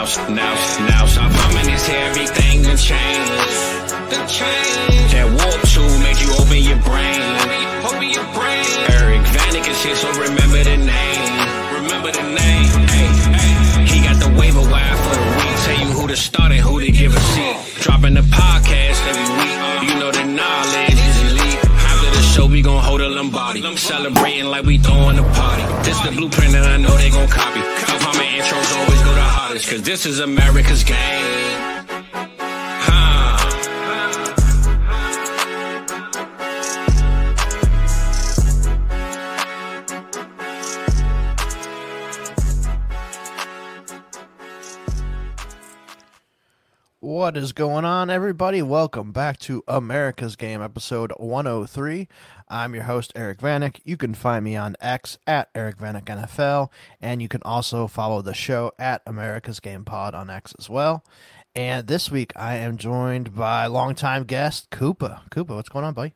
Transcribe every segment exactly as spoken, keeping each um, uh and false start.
now, now, stop humming this here, everything done changed. Done changed. That warp tool made you open your brain. Open your brain. Eric Vanek is here, so remember the name. Remember the name. Hey, hey. He got the waiver wire for the week. Tell you who to start and who to give a seat. Dropping the podcast every week. You know the knowledge is elite. After the show, we gon' hold a Lombardi. Celebrating like we throwing a party. This the blueprint and I know they gon' copy. How my intros always go the hardest, cause this is America's game. Huh. What is going on, everybody? Welcome back to America's Game, episode one oh three. I'm your host, Eric Vanek. You can find me on X at Eric Vanek N F L, and you can also follow the show at America's Game Pod on X as well. And this week, I am joined by longtime guest, Koopa. Koopa, what's going on, buddy?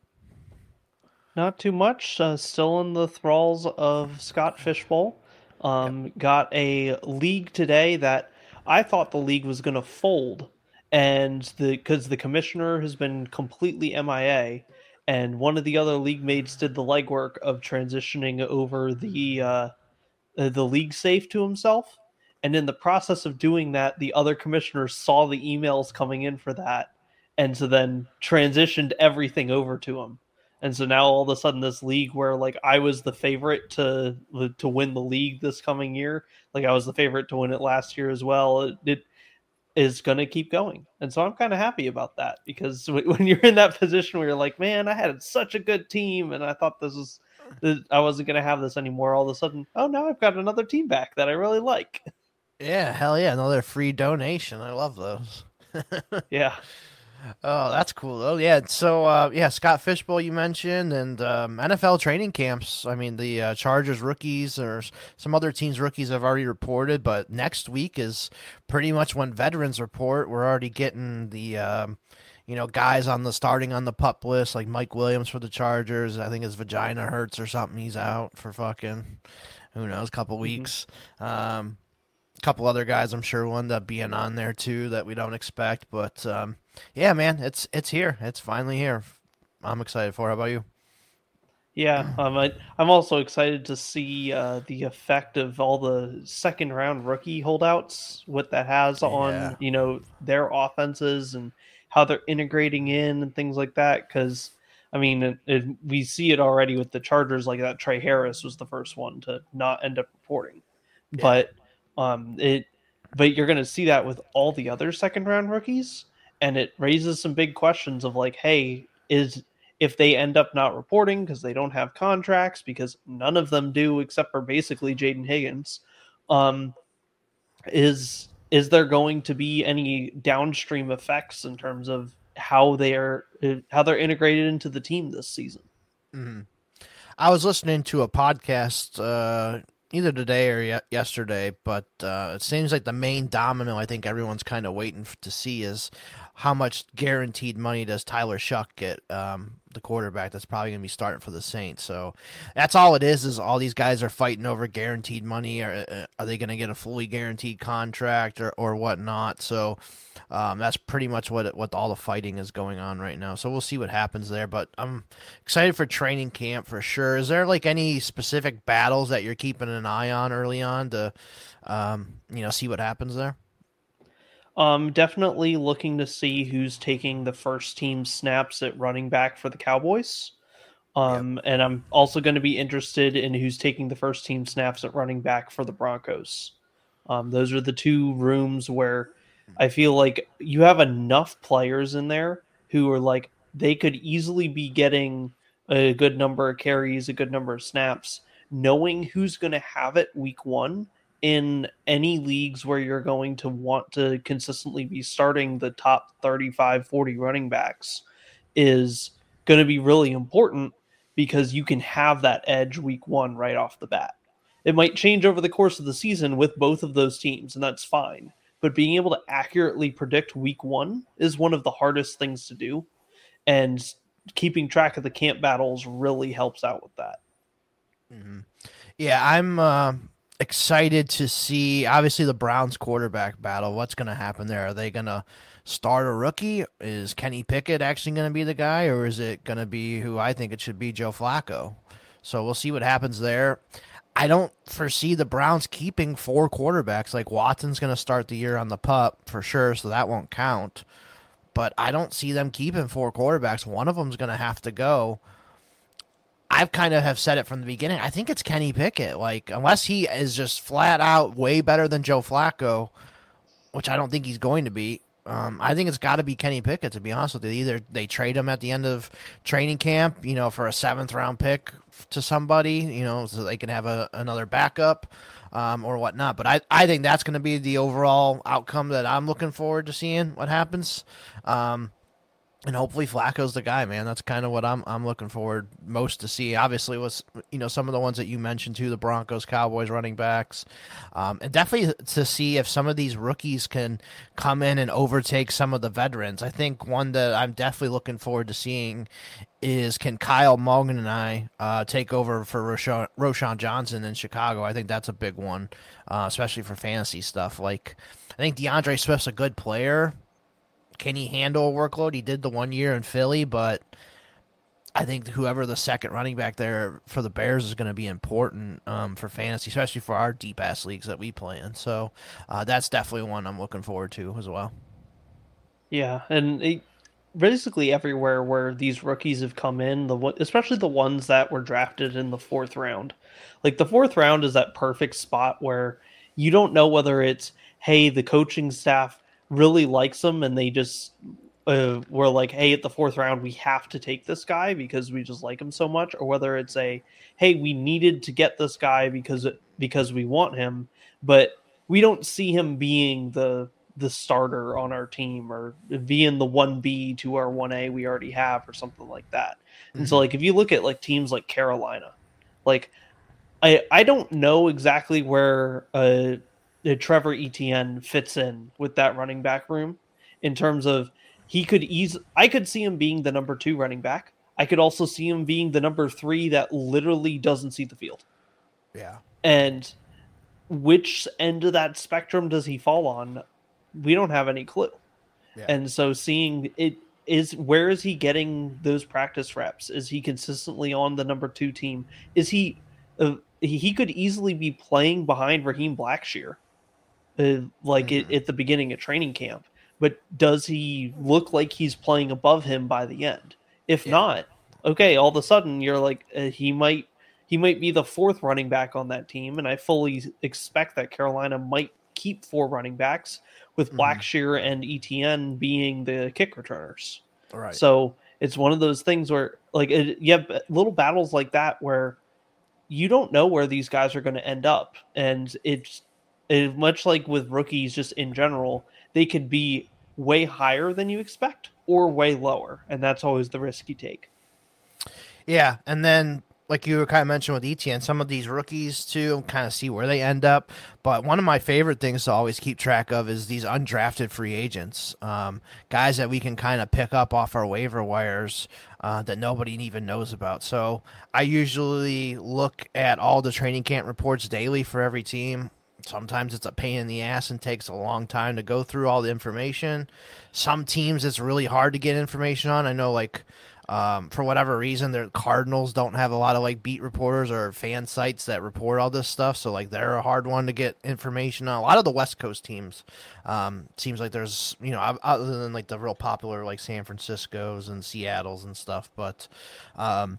Not too much. Uh, still in the thralls of Scott Fishbowl. Um, yep. Got a league today that I thought the league was going to fold. And the because the commissioner has been completely M I A, and one of the other league mates did the legwork of transitioning over the uh, the league safe to himself. And in the process of doing that, the other commissioners saw the emails coming in for that, and so then transitioned everything over to him. And so now all of a sudden, this league where like I was the favorite to to win the league this coming year, like I was the favorite to win it last year as well. It, it is going to keep going. And so I'm kind of happy about that, because when you're in that position where you're like, man, I had such a good team and I thought this was, I wasn't going to have this anymore. All of a sudden, oh, now I've got another team back that I really like. Yeah, hell yeah. Another free donation. I love those. Yeah. Oh, that's cool though. Yeah. So, uh, yeah, Scott Fishbowl you mentioned, and um, N F L training camps. I mean, the uh, Chargers rookies or some other teams' rookies have already reported, but next week is pretty much when veterans report. We're already getting the, um, you know, guys on the starting on the PUP list, like Mike Williams for the Chargers. I think his vagina hurts or something. He's out for fucking, who knows, a couple weeks. Mm-hmm. Um, a couple other guys I'm sure will end up being on there too that we don't expect, but um, yeah, man, it's it's here. It's finally here. I'm excited for it. How about you? Yeah, um, I, I'm also excited to see uh, the effect of all the second round rookie holdouts, what that has on yeah. you know their offenses and how they're integrating in and things like that. Because I mean, it, it, we see it already with the Chargers. Like that, Trey Harris was the first one to not end up reporting, yeah. but um, it. But you're going to see that with all the other second round rookies. And it raises some big questions of like, hey, is if they end up not reporting because they don't have contracts, because none of them do except for basically Jaden Higgins, um, is is there going to be any downstream effects in terms of how they are how they're integrated into the team this season? Mm-hmm. I was listening to a podcast uh, either today or ye- yesterday, but uh, it seems like the main domino I think everyone's kind of waiting f- to see is how much guaranteed money does Tyler Shuck get, um, the quarterback that's probably going to be starting for the Saints. So that's all it is, is all these guys are fighting over guaranteed money. Or uh, are they going to get a fully guaranteed contract or, or whatnot? So um, that's pretty much what it, what all the fighting is going on right now. So we'll see what happens there. But I'm excited for training camp for sure. Is there like any specific battles that you're keeping an eye on early on to, um, you know, see what happens there? Um, definitely looking to see who's taking the first team snaps at running back for the Cowboys. Um, yep. And I'm also going to be interested in who's taking the first team snaps at running back for the Broncos. Um, those are the two rooms where I feel like you have enough players in there who are like, they could easily be getting a good number of carries, a good number of snaps, knowing who's going to have it week one. In any leagues where you're going to want to consistently be starting the top thirty-five, forty running backs is going to be really important, because you can have that edge week one right off the bat. It might change over the course of the season with both of those teams, and that's fine. But being able to accurately predict week one is one of the hardest things to do. And keeping track of the camp battles really helps out with that. Mm-hmm. Yeah, I'm... Uh... excited to see, obviously, the Browns quarterback battle. What's going to happen there? Are they going to start a rookie? Is Kenny Pickett actually going to be the guy, or is it going to be who I think it should be, Joe Flacco? So we'll see what happens there. I don't foresee the Browns keeping four quarterbacks. Like, Watson's going to start the year on the pup for sure, so that won't count. But I don't see them keeping four quarterbacks. One of them's going to have to go. I've kind of have said it from the beginning. I think it's Kenny Pickett. Like, unless he is just flat out way better than Joe Flacco, which I don't think he's going to be, um, I think it's got to be Kenny Pickett, to be honest with you. Either they trade him at the end of training camp, you know, for a seventh round pick to somebody, you know, so they can have a, another backup, um, or whatnot. But I, I think that's going to be the overall outcome that I'm looking forward to seeing what happens. Um, And hopefully Flacco's the guy, man. That's kind of what I'm I'm looking forward most to see. Obviously, was you know some of the ones that you mentioned too, the Broncos, Cowboys, running backs, um, and definitely to see if some of these rookies can come in and overtake some of the veterans. I think one that I'm definitely looking forward to seeing is can Kyle Mulligan and I uh, take over for Roshan, Roshan Johnson in Chicago. I think that's a big one, uh, especially for fantasy stuff. Like I think DeAndre Swift's a good player. Can he handle a workload? He did the one year in Philly, but I think whoever the second running back there for the Bears is going to be important um, for fantasy, especially for our deep-ass leagues that we play in. So uh, that's definitely one I'm looking forward to as well. Yeah, and it, basically everywhere where these rookies have come in, the especially the ones that were drafted in the fourth round. Like the fourth round is that perfect spot where you don't know whether it's, hey, the coaching staff really likes them and they just uh, were like, hey, at the fourth round we have to take this guy because we just like him so much, or whether it's a, hey, we needed to get this guy because because we want him, but we don't see him being the the starter on our team or being the one B to our one A we already have or something like that. Mm-hmm. And so like if you look at like teams like Carolina, like I I don't know exactly where uh Trevor Etienne fits in with that running back room in terms of he could ease. I could see him being the number two running back. I could also see him being the number three that literally doesn't see the field. Yeah. And which end of that spectrum does he fall on? We don't have any clue. Yeah. And so seeing it is, where is he getting those practice reps? Is he consistently on the number two team? Is he, uh, he could easily be playing behind Raheem Blackshear. Uh, like mm-hmm. it, at the beginning of training camp, but does he look like he's playing above him by the end? If yeah. not, okay, all of a sudden you're like uh, he might he might be the fourth running back on that team, and I fully expect that Carolina might keep four running backs with mm-hmm. Blackshear and Etienne being the kick returners. All right. So it's one of those things where like it, you have little battles like that where you don't know where these guys are going to end up, and it's. It, much like with rookies just in general, they could be way higher than you expect or way lower, and that's always the risk you take. Yeah, and then like you were kind of mentioned with Etienne, some of these rookies too, kind of see where they end up. But one of my favorite things to always keep track of is these undrafted free agents, um, guys that we can kind of pick up off our waiver wires uh, that nobody even knows about. So I usually look at all the training camp reports daily for every team. Sometimes it's a pain in the ass and takes a long time to go through all the information. Some teams it's really hard to get information on. I know, like, um, for whatever reason, the Cardinals don't have a lot of, like, beat reporters or fan sites that report all this stuff. So, like, they're a hard one to get information on. A lot of the West Coast teams, um, seems like there's, you know, other than, like, the real popular, like, San Francisco's and Seattle's and stuff. But, um,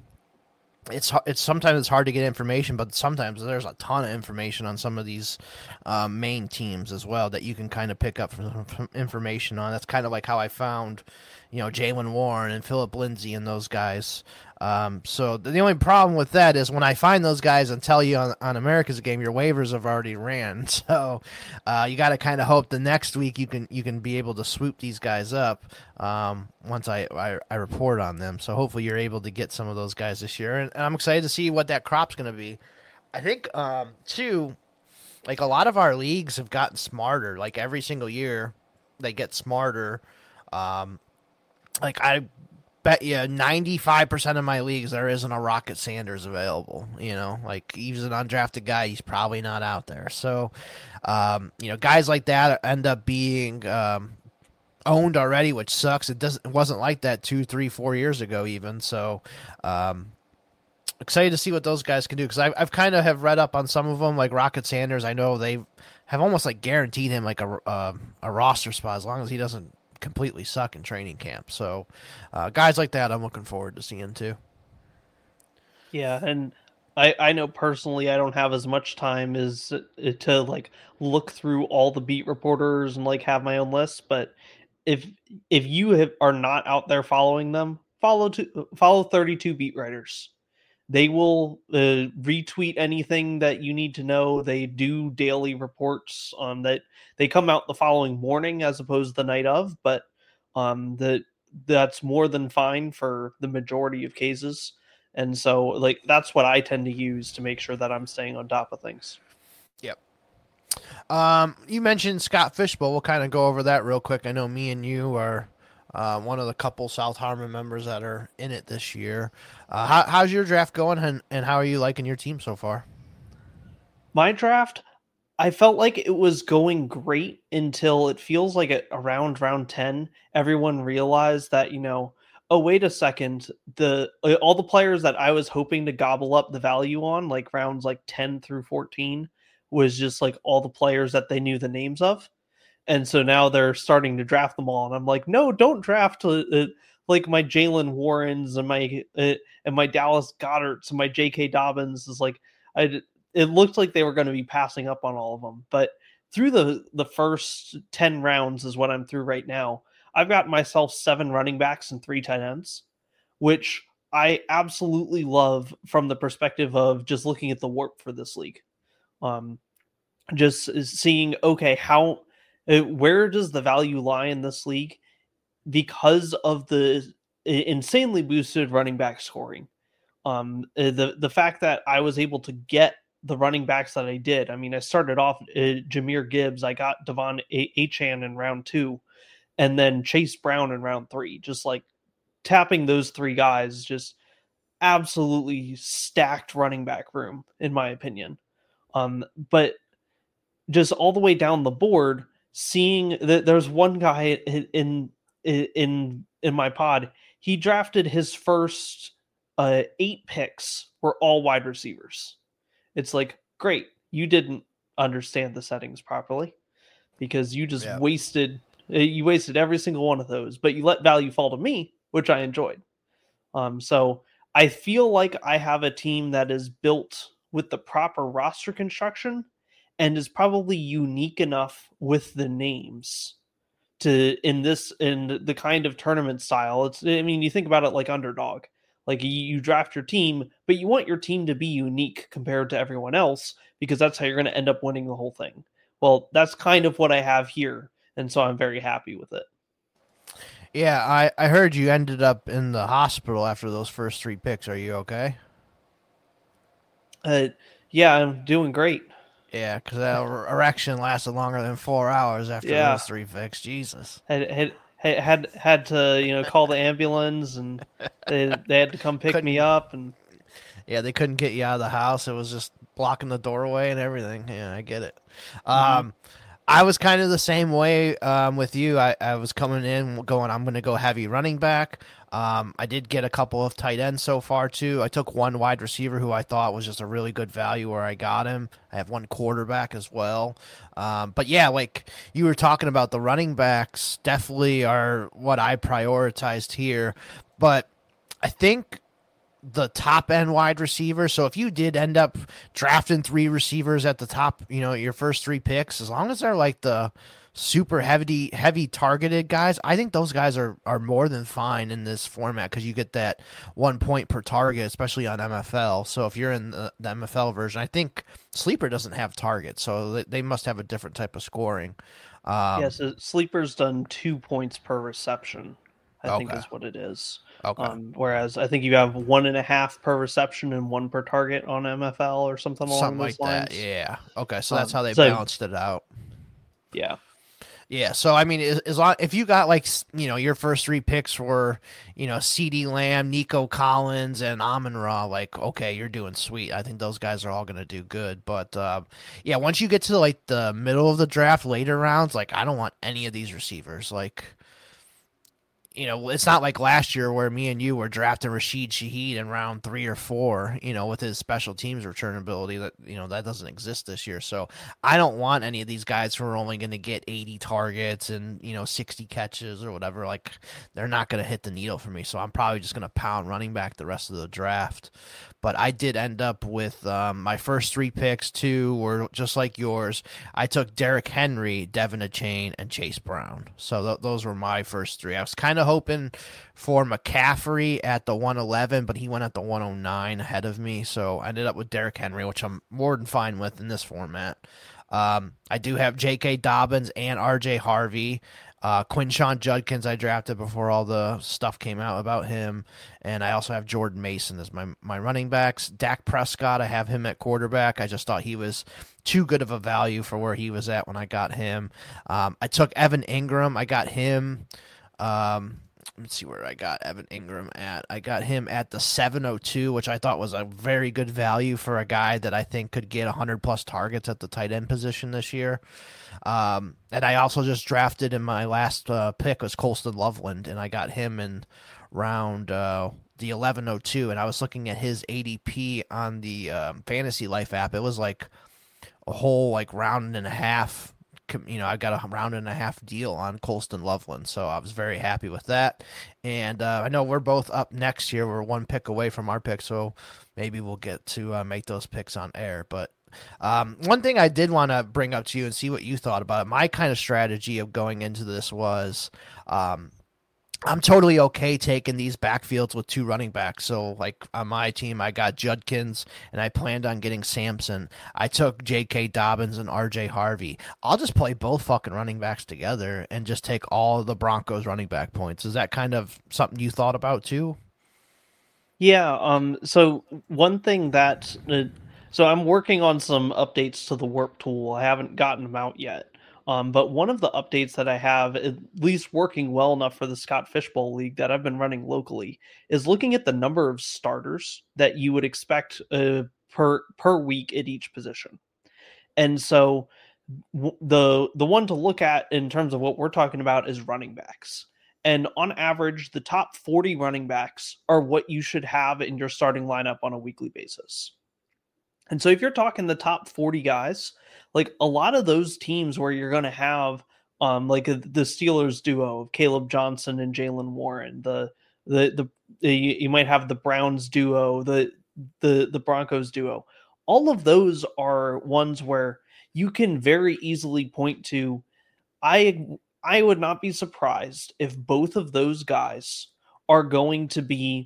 It's it's sometimes it's hard to get information, but sometimes there's a ton of information on some of these um, main teams as well that you can kind of pick up from, from information on. That's kind of like how I found, you know, Jaylen Warren and Philip Lindsay and those guys. Um, so the only problem with that is when I find those guys and tell you on, on America's Game, your waivers have already ran. So uh, you got to kind of hope the next week you can you can be able to swoop these guys up um, once I, I, I report on them. So hopefully you're able to get some of those guys this year. And, and I'm excited to see what that crop's going to be. I think, um, too, like a lot of our leagues have gotten smarter. Like every single year they get smarter. Um, like I bet you ninety-five percent of my leagues there isn't a Rocket Sanders available. You know, like he's an undrafted guy. He's probably not out there. So, um, you know, guys like that end up being um, owned already, which sucks. It doesn't. It wasn't like that two, three, four years ago even. So, um, excited to see what those guys can do because I've, I've kind of have read up on some of them, like Rocket Sanders. I know they have almost like guaranteed him like a uh, a roster spot as long as he doesn't completely suck in training camp. So uh, guys like that I'm looking forward to seeing too. Yeah, and I, I know personally I don't have as much time as to like look through all the beat reporters and like have my own list, but if if you have, are not out there following them, follow to, follow thirty-two beat writers. They will uh, retweet anything that you need to know. They do daily reports on that. They come out the following morning as opposed to the night of, but um, the, that's more than fine for the majority of cases. And so like, that's what I tend to use to make sure that I'm staying on top of things. Yep. Um, you mentioned Scott Fishbowl. We'll kind of go over that real quick. I know me and you are Uh, one of the couple South Harmon members that are in it this year. Uh, how, how's your draft going, and, and how are you liking your team so far? My draft, I felt like it was going great until it feels like at around round ten, everyone realized that, you know, oh, wait a second, the all the players that I was hoping to gobble up the value on, like rounds like ten through fourteen, was just like all the players that they knew the names of. And so now they're starting to draft them all, and I'm like, no, don't draft uh, uh, like my Jalen Warrens and my uh, and my Dallas Goddard's and my J K Dobbins. Is like, I it looked like they were going to be passing up on all of them. But through the the first ten rounds is what I'm through right now. I've got myself seven running backs and three tight ends, which I absolutely love from the perspective of just looking at the warp for this league. Um, just seeing okay how. Where does the value lie in this league? Because of the insanely boosted running back scoring. Um, the, the fact that I was able to get the running backs that I did. I mean, I started off uh, Jahmyr Gibbs. I got Devon Achane in round two, and then Chase Brown in round three. Just like tapping those three guys, just absolutely stacked running back room, in my opinion. Um, but just all the way down the board, seeing that there's one guy in in in my pod, he drafted his first uh, eight picks were all wide receivers. It's like, great, you didn't understand the settings properly because you just yeah. wasted you wasted every single one of those, but you let value fall to me, which I enjoyed. Um, so I feel like I have a team that is built with the proper roster construction and is probably unique enough with the names to in this in the kind of tournament style. It's I mean, you think about it like Underdog. Like you, you draft your team, but you want your team to be unique compared to everyone else because that's how you're going to end up winning the whole thing. Well, that's kind of what I have here, and so I'm very happy with it. Yeah, I, I heard you ended up in the hospital after those first three picks. Are you okay? Uh, yeah, I'm doing great. Yeah, because that erection lasted longer than four hours after yeah. those three picks. Jesus. Had had had had to you know call the ambulance, and they they had to come pick couldn't, me up, and yeah, they couldn't get you out of the house. It was just blocking the doorway and everything. Yeah, I get it. Mm-hmm. Um, I was kind of the same way um, with you. I, I was coming in going, I'm going to go heavy running back. Um, I did get a couple of tight ends so far, too. I took one wide receiver who I thought was just a really good value where I got him. I have one quarterback as well. Um, but, yeah, like you were talking about, the running backs definitely are what I prioritized here. But I think the top end wide receiver. So if you did end up drafting three receivers at the top, you know, your first three picks, as long as they're like the super heavy, heavy targeted guys, I think those guys are, are more than fine in this format because you get that one point per target, especially on M F L. So if you're in the, the M F L version, I think Sleeper doesn't have targets, so they must have a different type of scoring. Um, yeah, so Sleeper's done two points per reception, I okay. think is what it is. Okay. Um, whereas I think you have one and a half per reception and one per target on M F L or something along something those like lines. that. Yeah. Okay. So that's um, how they so, balanced it out. Yeah. Yeah, so I mean, as, as long if you got like s- you know your first three picks were you know CeeDee Lamb, Nico Collins, and Amon Ra, like okay, you're doing sweet. I think those guys are all gonna do good. But uh, yeah, once you get to like the middle of the draft, later rounds, like I don't want any of these receivers. Like you know, it's not like last year where me and you were drafting Rashid Shaheed in round three or four, you know, with his special teams return ability that, you know, that doesn't exist this year. So I don't want any of these guys who are only going to get eighty targets and, you know, sixty catches or whatever. Like, they're not going to hit the needle for me. So I'm probably just going to pound running back the rest of the draft. But I did end up with um, my first three picks, two were just like yours. I took Derrick Henry, Devin Achane, and Chase Brown. So th- those were my first three. I was kind of hoping for McCaffrey at the one eleven, but he went at the one oh nine ahead of me. So I ended up with Derrick Henry, which I'm more than fine with in this format. Um, I do have J K. Dobbins and R J. Harvey. Uh, Quinshawn Judkins I drafted before all the stuff came out about him. And I also have Jordan Mason as my, my running backs. Dak Prescott, I have him at quarterback. I just thought he was too good of a value for where he was at when I got him. Um, I took Evan Ingram. I got him. Um, let's see where I got Evan Ingram at. I got him at the seven oh two, which I thought was a very good value for a guy that I think could get one hundred plus targets at the tight end position this year. Um, and I also just drafted in my last uh, pick was Colston Loveland, and I got him in round uh, the eleven oh two, and I was looking at his A D P on the um, Fantasy Life app. It was like a whole like round and a half. You know, I got a round and a half deal on Colston Loveland, so I was very happy with that. And uh, I know we're both up next year. We're one pick away from our pick, so maybe we'll get to uh, make those picks on air. But um, one thing I did want to bring up to you and see what you thought about it. My kind of strategy of going into this was um, I'm totally okay taking these backfields with two running backs. So, like, on my team, I got Judkins, and I planned on getting Sampson. I took J K. Dobbins and R J. Harvey. I'll just play both fucking running backs together and just take all the Broncos running back points. Is that kind of something you thought about, too? Yeah, um, so one thing that... Uh, so I'm working on some updates to the Warp tool. I haven't gotten them out yet. Um, but one of the updates that I have, at least working well enough for the Scott Fishbowl League that I've been running locally, is looking at the number of starters that you would expect uh, per per week at each position. And so w- the the one to look at in terms of what we're talking about is running backs. And on average, the top forty running backs are what you should have in your starting lineup on a weekly basis. And so if you're talking the top forty guys, like a lot of those teams where you're going to have um like a, the Steelers duo of Caleb Johnson and Jalen Warren, the the the, the you, you might have the Browns duo, the the the Broncos duo. All of those are ones where you can very easily point to I I would not be surprised if both of those guys are going to be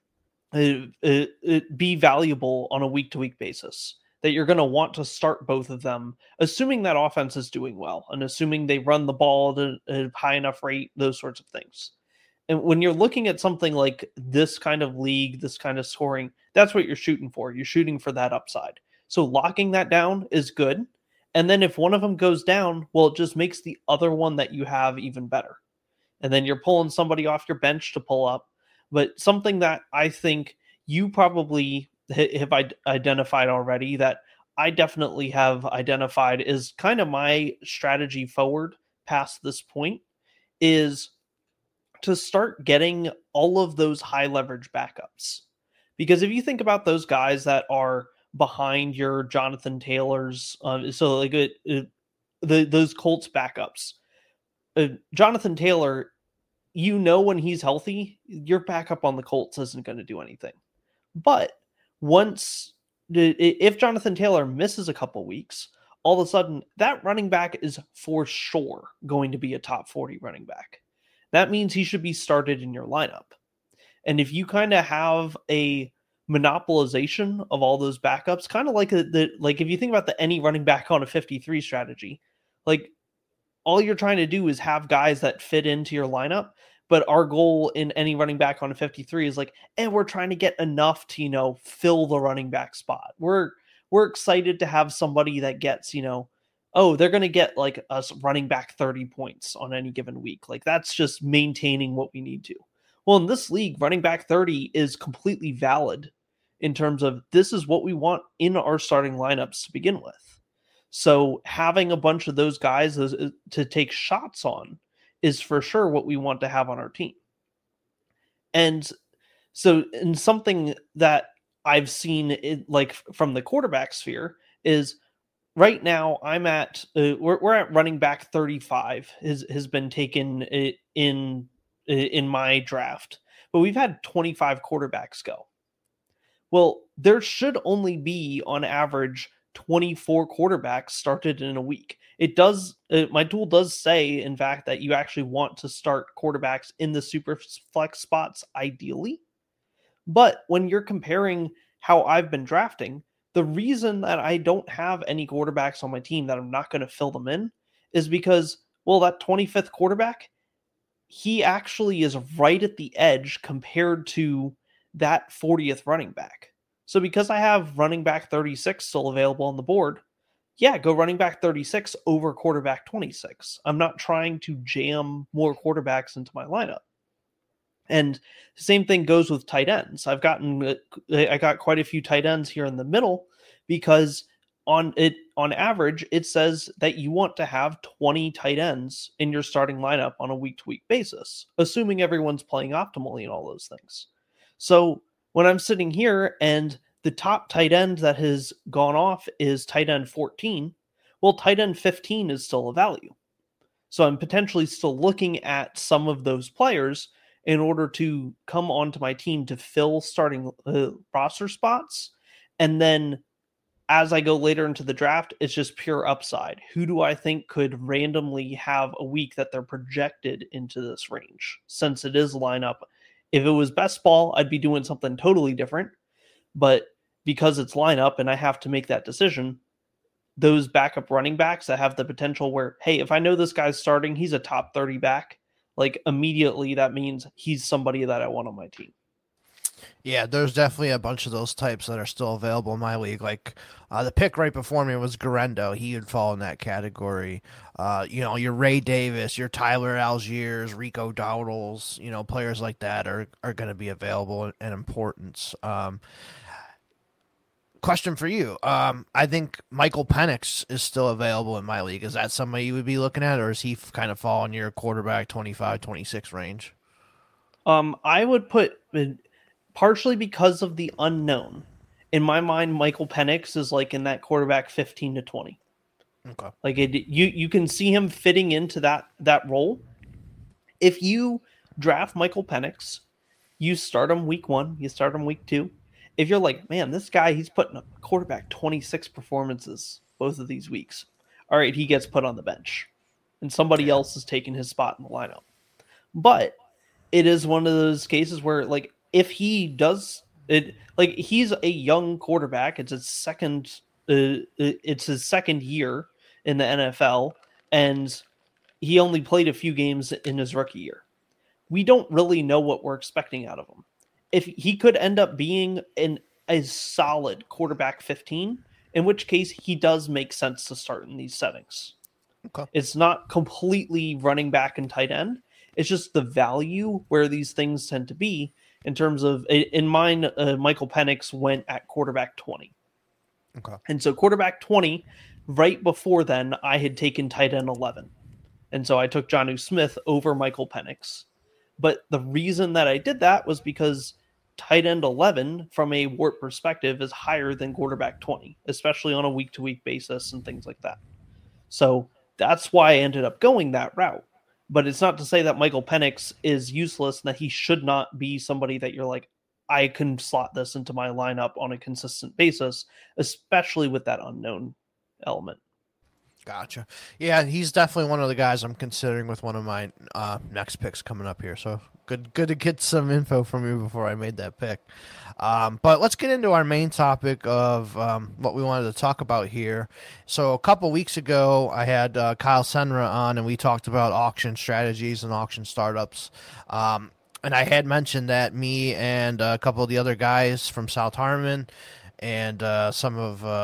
uh, uh, uh, be valuable on a week to week basis. That you're going to want to start both of them, assuming that offense is doing well and assuming they run the ball at a high enough rate, those sorts of things. And when you're looking at something like this kind of league, this kind of scoring, that's what you're shooting for. You're shooting for that upside. So locking that down is good. And then if one of them goes down, well, it just makes the other one that you have even better. And then you're pulling somebody off your bench to pull up. But something that I think you probably have identified already, that I definitely have identified is kind of my strategy forward past this point, is to start getting all of those high leverage backups. Because if you think about those guys that are behind your Jonathan Taylors, uh, so like it, it, the those Colts backups, uh, Jonathan Taylor, you know, when he's healthy, your backup on the Colts isn't going to do anything. But once, if Jonathan Taylor misses a couple weeks, all of a sudden that running back is for sure going to be a top forty running back. That means he should be started in your lineup. And if you kind of have a monopolization of all those backups, kind of like a, the like if you think about the any running back on a fifty-three strategy, like all you're trying to do is have guys that fit into your lineup. But our goal in any running back on a fifty-three is like, and we're trying to get enough to, you know, fill the running back spot. We're we're excited to have somebody that gets, you know, oh, they're going to get like us running back thirty points on any given week. Like that's just maintaining what we need to. Well, in this league, running back thirty is completely valid in terms of this is what we want in our starting lineups to begin with. So having a bunch of those guys to take shots on is for sure what we want to have on our team. And so in something that I've seen it, like from the quarterback sphere is right now I'm at, uh, we're, we're at running back thirty-five has, has been taken in, in my draft, but we've had twenty-five quarterbacks go. Well, there should only be on average twenty-four quarterbacks started in a week. It does, uh, my tool does say, in fact, that you actually want to start quarterbacks in the super flex spots ideally. But when you're comparing how I've been drafting, the reason that I don't have any quarterbacks on my team that I'm not going to fill them in is because, well, that twenty-fifth quarterback, he actually is right at the edge compared to that fortieth running back. So because I have running back thirty-six still available on the board, yeah, go running back thirty-six over quarterback twenty-six. I'm not trying to jam more quarterbacks into my lineup. And the same thing goes with tight ends. I've gotten, I got quite a few tight ends here in the middle because on it, on average, it says that you want to have twenty tight ends in your starting lineup on a week to week basis, assuming everyone's playing optimally and all those things. So when I'm sitting here and the top tight end that has gone off is tight end fourteen, well, tight end fifteen is still a value. So I'm potentially still looking at some of those players in order to come onto my team to fill starting uh, roster spots. And then as I go later into the draft, it's just pure upside. Who do I think could randomly have a week that they're projected into this range? Since it is lineup, if it was best ball, I'd be doing something totally different. But because it's lineup and I have to make that decision, those backup running backs that have the potential where, hey, if I know this guy's starting, he's a top thirty back, like immediately that means he's somebody that I want on my team. Yeah, there's definitely a bunch of those types that are still available in my league. Like uh, the pick right before me was Garendo. He would fall in that category. Uh, you know, your Ray Davis, your Tyler Algiers, Rico Dowdles, you know, players like that are, are going to be available in importance. Um, question for you. Um, I think Michael Penix is still available in my league. Is that somebody you would be looking at, or is he kind of fall in your quarterback twenty-five, twenty-six range? Um, I would put... partially because of the unknown. In my mind, Michael Penix is like in that quarterback fifteen to twenty. Okay. Like it, you, you can see him fitting into that, that role. If you draft Michael Penix, you start him week one, you start him week two. If you're like, man, this guy, he's putting up quarterback twenty-six performances both of these weeks. All right, he gets put on the bench. And somebody yeah. else is taking his spot in the lineup. But it is one of those cases where, like, if he does it, like he's a young quarterback, it's his second, uh, it's his second year in the N F L, and he only played a few games in his rookie year. We don't really know what we're expecting out of him. If he could end up being an a solid quarterback fifteen, in which case he does make sense to start in these settings. Okay. It's not completely running back and tight end. It's just the value where these things tend to be. In terms of, in mine, uh, Michael Penix went at quarterback twenty. Okay. And so quarterback twenty, right before then, I had taken tight end eleven. And so I took Jonnu Smith over Michael Penix. But the reason that I did that was because tight end eleven, from a W A R T perspective, is higher than quarterback twenty, especially on a week-to-week basis and things like that. So that's why I ended up going that route. But it's not to say that Michael Penix is useless and that he should not be somebody that you're like, I can slot this into my lineup on a consistent basis, especially with that unknown element. Gotcha. Yeah, he's definitely one of the guys I'm considering with one of my uh, next picks coming up here. So good, good to get some info from you before I made that pick. Um, but let's get into our main topic of um, what we wanted to talk about here. So a couple weeks ago, I had uh, Kyle Senra on, and we talked about auction strategies and auction startups. Um, and I had mentioned that me and a couple of the other guys from South Harmon and uh, some of um,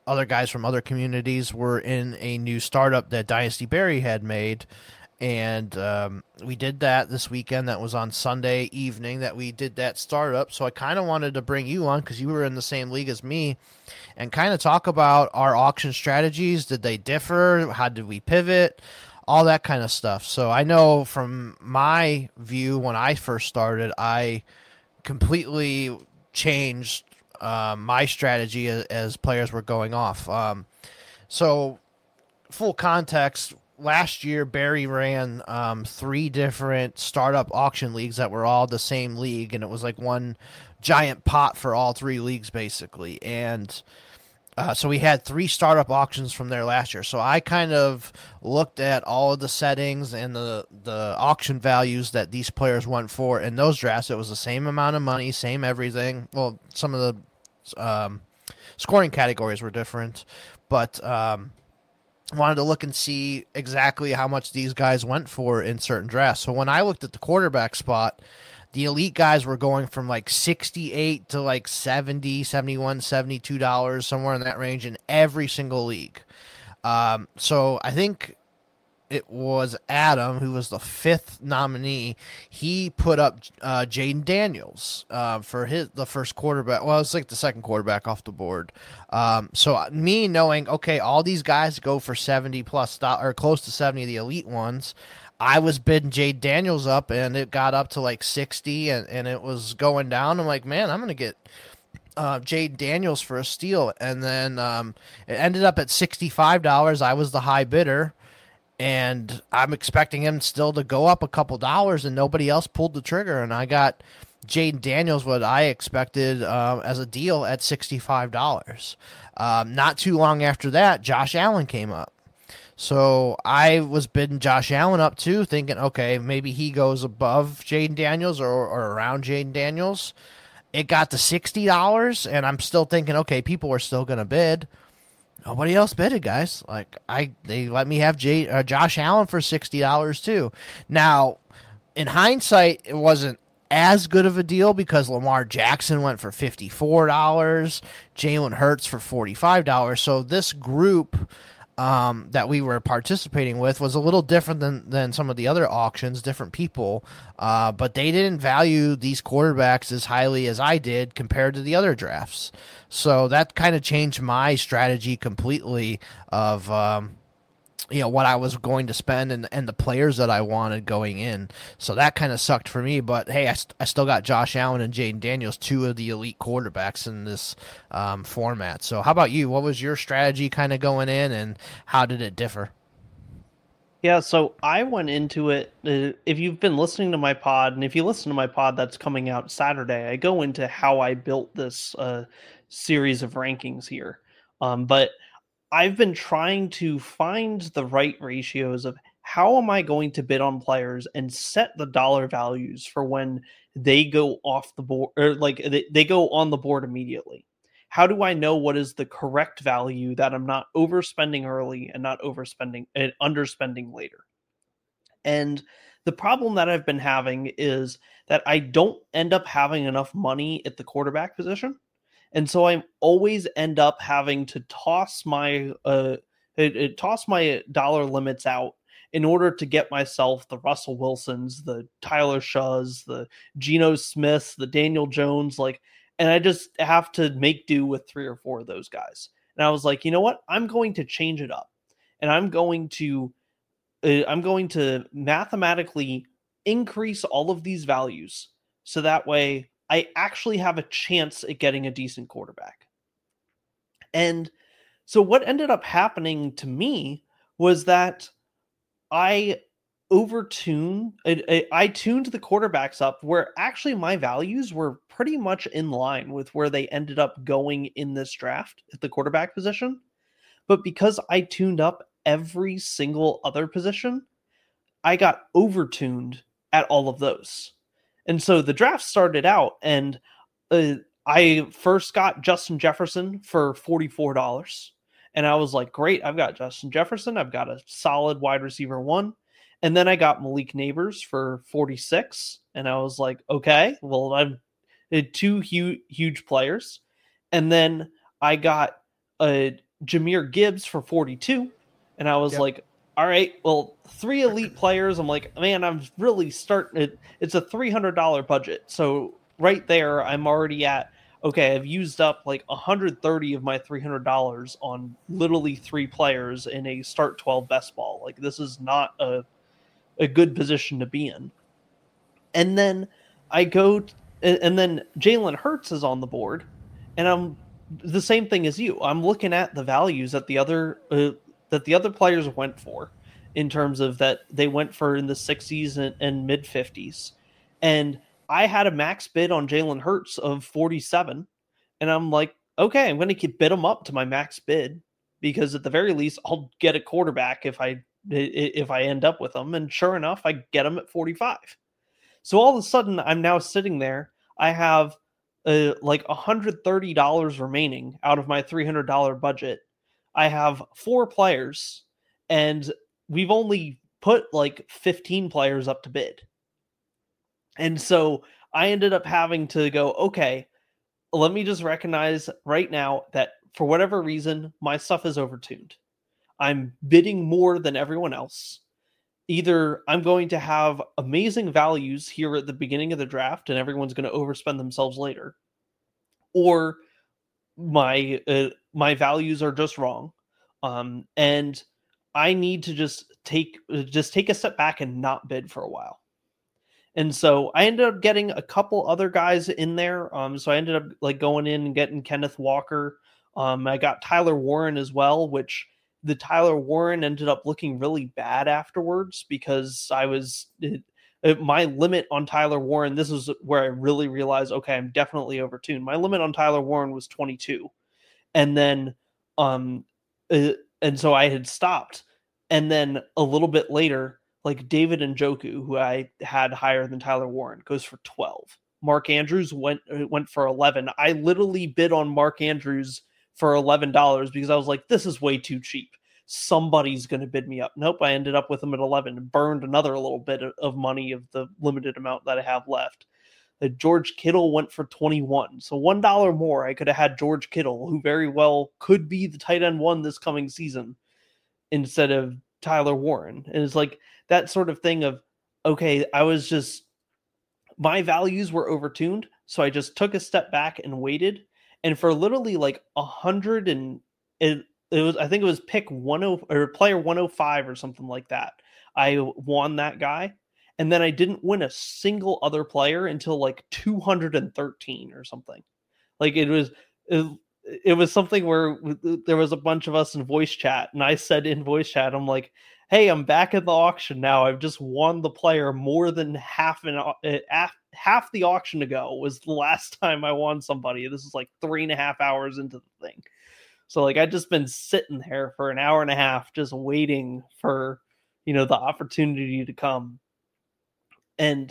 other guys from other communities were in a new startup that Dynasty Barry had made. And um, we did that this weekend. That was on Sunday evening that we did that startup. So I kind of wanted to bring you on because you were in the same league as me and kind of talk about our auction strategies. Did they differ? How did we pivot? All that kind of stuff. So I know from my view when I first started, I completely changed uh, my strategy as, as players were going off. Um, so full context, last year, Barry ran um, three different startup auction leagues that were all the same league, and it was like one giant pot for all three leagues, basically. And uh, so we had three startup auctions from there last year. So I kind of looked at all of the settings and the, the auction values that these players went for in those drafts. It was the same amount of money, same everything. Well, some of the um, scoring categories were different, but um, wanted to look and see exactly how much these guys went for in certain drafts. So when I looked at the quarterback spot, the elite guys were going from like sixty-eight to like seventy, seventy-one, seventy-two dollars, somewhere in that range in every single league. Um, so I think it was Adam, who was the fifth nominee. He put up uh, Jaden Daniels uh, for his the first quarterback. Well, it's like the second quarterback off the board. Um, so me knowing, okay, all these guys go for seventy plus or close to seventy, the elite ones. I was bidding Jaden Daniels up, and it got up to like sixty, and, and it was going down. I'm like, man, I'm going to get uh, Jaden Daniels for a steal. And then um, it ended up at sixty-five dollars. I was the high bidder. And I'm expecting him still to go up a couple dollars, and nobody else pulled the trigger. And I got Jaden Daniels, what I expected uh, as a deal, at sixty-five dollars. Um, not too long after that, Josh Allen came up. So I was bidding Josh Allen up too, thinking, okay, maybe he goes above Jaden Daniels or, or around Jaden Daniels. It got to sixty dollars, and I'm still thinking, okay, people are still going to bid. Nobody else bidded, guys. Like I, they let me have Jay, uh, Josh Allen for sixty dollars too. Now, in hindsight, it wasn't as good of a deal because Lamar Jackson went for fifty-four dollars, Jalen Hurts for forty-five dollars. So this group um, that we were participating with was a little different than, than some of the other auctions, different people, uh, but they didn't value these quarterbacks as highly as I did compared to the other drafts. So that kind of changed my strategy completely of, um, you know, what I was going to spend and, and the players that I wanted going in. So that kind of sucked for me. But, hey, I, st- I still got Josh Allen and Jaden Daniels, two of the elite quarterbacks in this um, format. So how about you? What was your strategy kind of going in, and how did it differ? Yeah, so I went into it, uh, if you've been listening to my pod, and if you listen to my pod that's coming out Saturday, I go into how I built this uh, series of rankings here. Um, but I've been trying to find the right ratios of how am I going to bid on players and set the dollar values for when they go off the board, or like they, they go on the board immediately. How do I know what is the correct value that I'm not overspending early and not overspending and underspending later? And the problem that I've been having is that I don't end up having enough money at the quarterback position. And so I always end up having to toss my uh, it, it toss my dollar limits out in order to get myself the Russell Wilsons, the Tyler Shuhs, the Geno Smiths, the Daniel Jones, like, and I just have to make do with three or four of those guys. And I was like, you know what? I'm going to change it up, and I'm going to uh, I'm going to mathematically increase all of these values so that way I actually have a chance at getting a decent quarterback. And so what ended up happening to me was that I overtune, I, I tuned the quarterbacks up where actually my values were pretty much in line with where they ended up going in this draft at the quarterback position. But because I tuned up every single other position, I got overtuned at all of those. And so the draft started out, and uh, I first got Justin Jefferson for forty-four dollars. And I was like, great, I've got Justin Jefferson. I've got a solid wide receiver one. And then I got Malik Nabers for forty-six. And I was like, okay, well, I'm two huge, huge players. And then I got uh, Jahmyr Gibbs for forty-two. And I was yep. like, all right, well, three elite players. I'm like, man, I'm really starting it. It's a three hundred dollars budget. So right there, I'm already at, okay, I've used up like one hundred thirty of my three hundred dollars on literally three players in a start twelve best ball. Like, this is not a, a good position to be in. And then I go, t- and then Jalen Hurts is on the board, and I'm the same thing as you. I'm looking at the values that the other, uh, that the other players went for, in terms of that they went for in the sixties and, and mid fifties. And I had a max bid on Jalen Hurts of forty-seven. And I'm like, okay, I'm going to bid him up to my max bid, because at the very least I'll get a quarterback if I, if I end up with him. And sure enough, I get him at forty-five. So all of a sudden I'm now sitting there. I have uh, like one hundred thirty dollars remaining out of my three hundred dollars budget. I have four players, and we've only put like fifteen players up to bid. And so I ended up having to go, okay, let me just recognize right now that for whatever reason, my stuff is overtuned. I'm bidding more than everyone else. Either I'm going to have amazing values here at the beginning of the draft and everyone's going to overspend themselves later, or my uh, my values are just wrong, um, and I need to just take just take a step back and not bid for a while. And so I ended up getting a couple other guys in there. Um, so I ended up like going in and getting Kenneth Walker. Um, I got Tyler Warren as well, which the Tyler Warren ended up looking really bad afterwards, because I was it, it, my limit on Tyler Warren. This is where I really realized, okay, I'm definitely overtuned. My limit on Tyler Warren was twenty-two. And then, um, uh, and so I had stopped. And then a little bit later, like David Njoku, who I had higher than Tyler Warren, goes for twelve. Mark Andrews went went for eleven. I literally bid on Mark Andrews for eleven dollars because I was like, this is way too cheap. Somebody's going to bid me up. Nope, I ended up with him at eleven and burned another little bit of money of the limited amount that I have left. Uh, George Kittle went for twenty-one. So one dollar more, I could have had George Kittle, who very well could be the tight end one this coming season, instead of Tyler Warren. And it's like that sort of thing of, okay, I was just, my values were overtuned. So I just took a step back and waited. And for literally like a hundred and it, it was, I think it was pick one oh or player one oh five or something like that. I won that guy. And then I didn't win a single other player until like two hundred thirteen or something. Like it was, it, it was something where there was a bunch of us in voice chat, and I said in voice chat, I'm like, hey, I'm back at the auction now. I've just won the player more than half an uh, half the auction ago was the last time I won somebody. This is like three and a half hours into the thing. So like I just been sitting there for an hour and a half, just waiting for, you know, the opportunity to come. And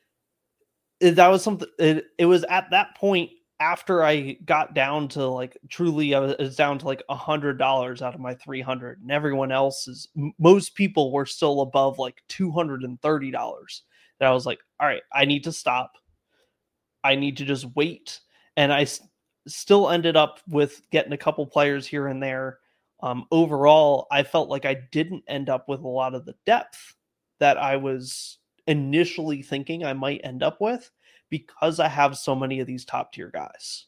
that was something, it, it was at that point after I got down to like, truly I was, I was down to like a hundred dollars out of my three hundred, and everyone else is, most people were still above like two hundred thirty dollars. And I was like, all right, I need to stop. I need to just wait. And I s- still ended up with getting a couple players here and there. Um, overall, I felt like I didn't end up with a lot of the depth that I was initially thinking I might end up with, because I have so many of these top tier guys.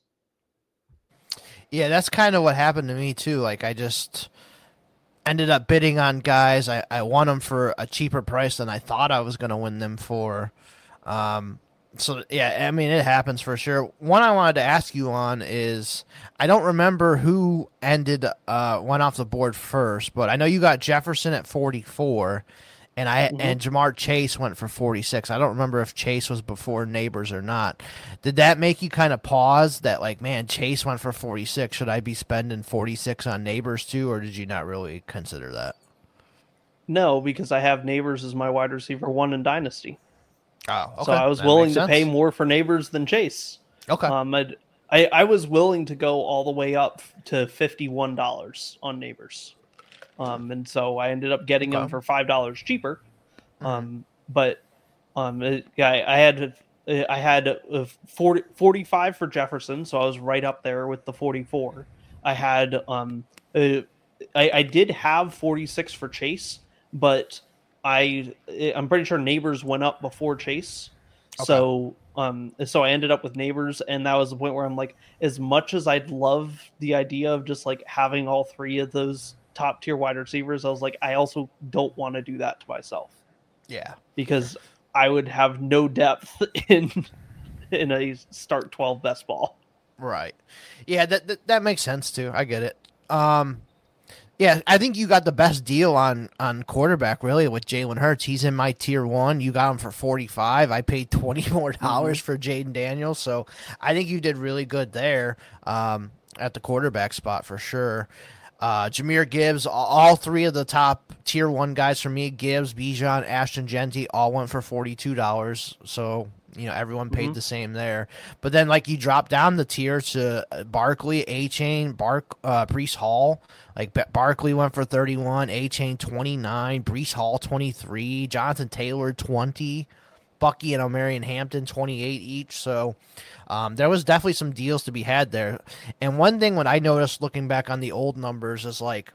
Yeah, that's kind of what happened to me too. Like I just ended up bidding on guys. I, I won them for a cheaper price than I thought I was going to win them for. Um, so yeah, I mean, it happens for sure. One I wanted to ask you on is, I don't remember who ended, uh, went off the board first, but I know you got Jefferson at forty-four. And I mm-hmm. and Jamar Chase went for forty-six. I don't remember if Chase was before Neighbors or not. Did that make you kind of pause that, like, man, Chase went for forty-six. Should I be spending forty-six on Neighbors too, or did you not really consider that? No, because I have Neighbors as my wide receiver one in Dynasty. Oh, okay. So I was that willing to pay more for Neighbors than Chase. Okay. Um, I'd, I I was willing to go all the way up to fifty-one dollars on Neighbors. Um, and so I ended up getting okay. them for five dollars cheaper. Um, mm-hmm. but, um, it, I, I had, I had a forty, forty-five for Jefferson. So I was right up there with the forty-four. I had um, uh, I, I did have forty-six for Chase, but I I'm pretty sure Neighbors went up before Chase, Okay. so um, so I ended up with Neighbors, and that was the point where I'm like, as much as I'd love the idea of just like having all three of those top tier wide receivers, I was like, I also don't want to do that to myself. Yeah, because I would have no depth in in a start twelve best ball. Right. Yeah, that, that that makes sense too. I get it. Um, yeah, I think you got the best deal on on quarterback really with Jalen Hurts. He's in my tier one. You got him for forty-five. I paid twenty more dollars mm-hmm. for Jaden Daniels, so I think you did really good there um, at the quarterback spot for sure. Uh, Jahmyr Gibbs, all three of the top tier one guys for me, Gibbs, Bijan, Ashton Genty, all went for forty-two dollars. So, you know, everyone paid mm-hmm. the same there. But then, like, you drop down the tier to Barkley, A-Chain, Bark, uh, Breece Hall. Like, Barkley went for thirty-one, A-Chain twenty-nine, Breece Hall twenty-three, Jonathan Taylor twenty, Bucky and O'Marion Hampton twenty-eight each. So, Um, there was definitely some deals to be had there. And one thing when I noticed looking back on the old numbers is like,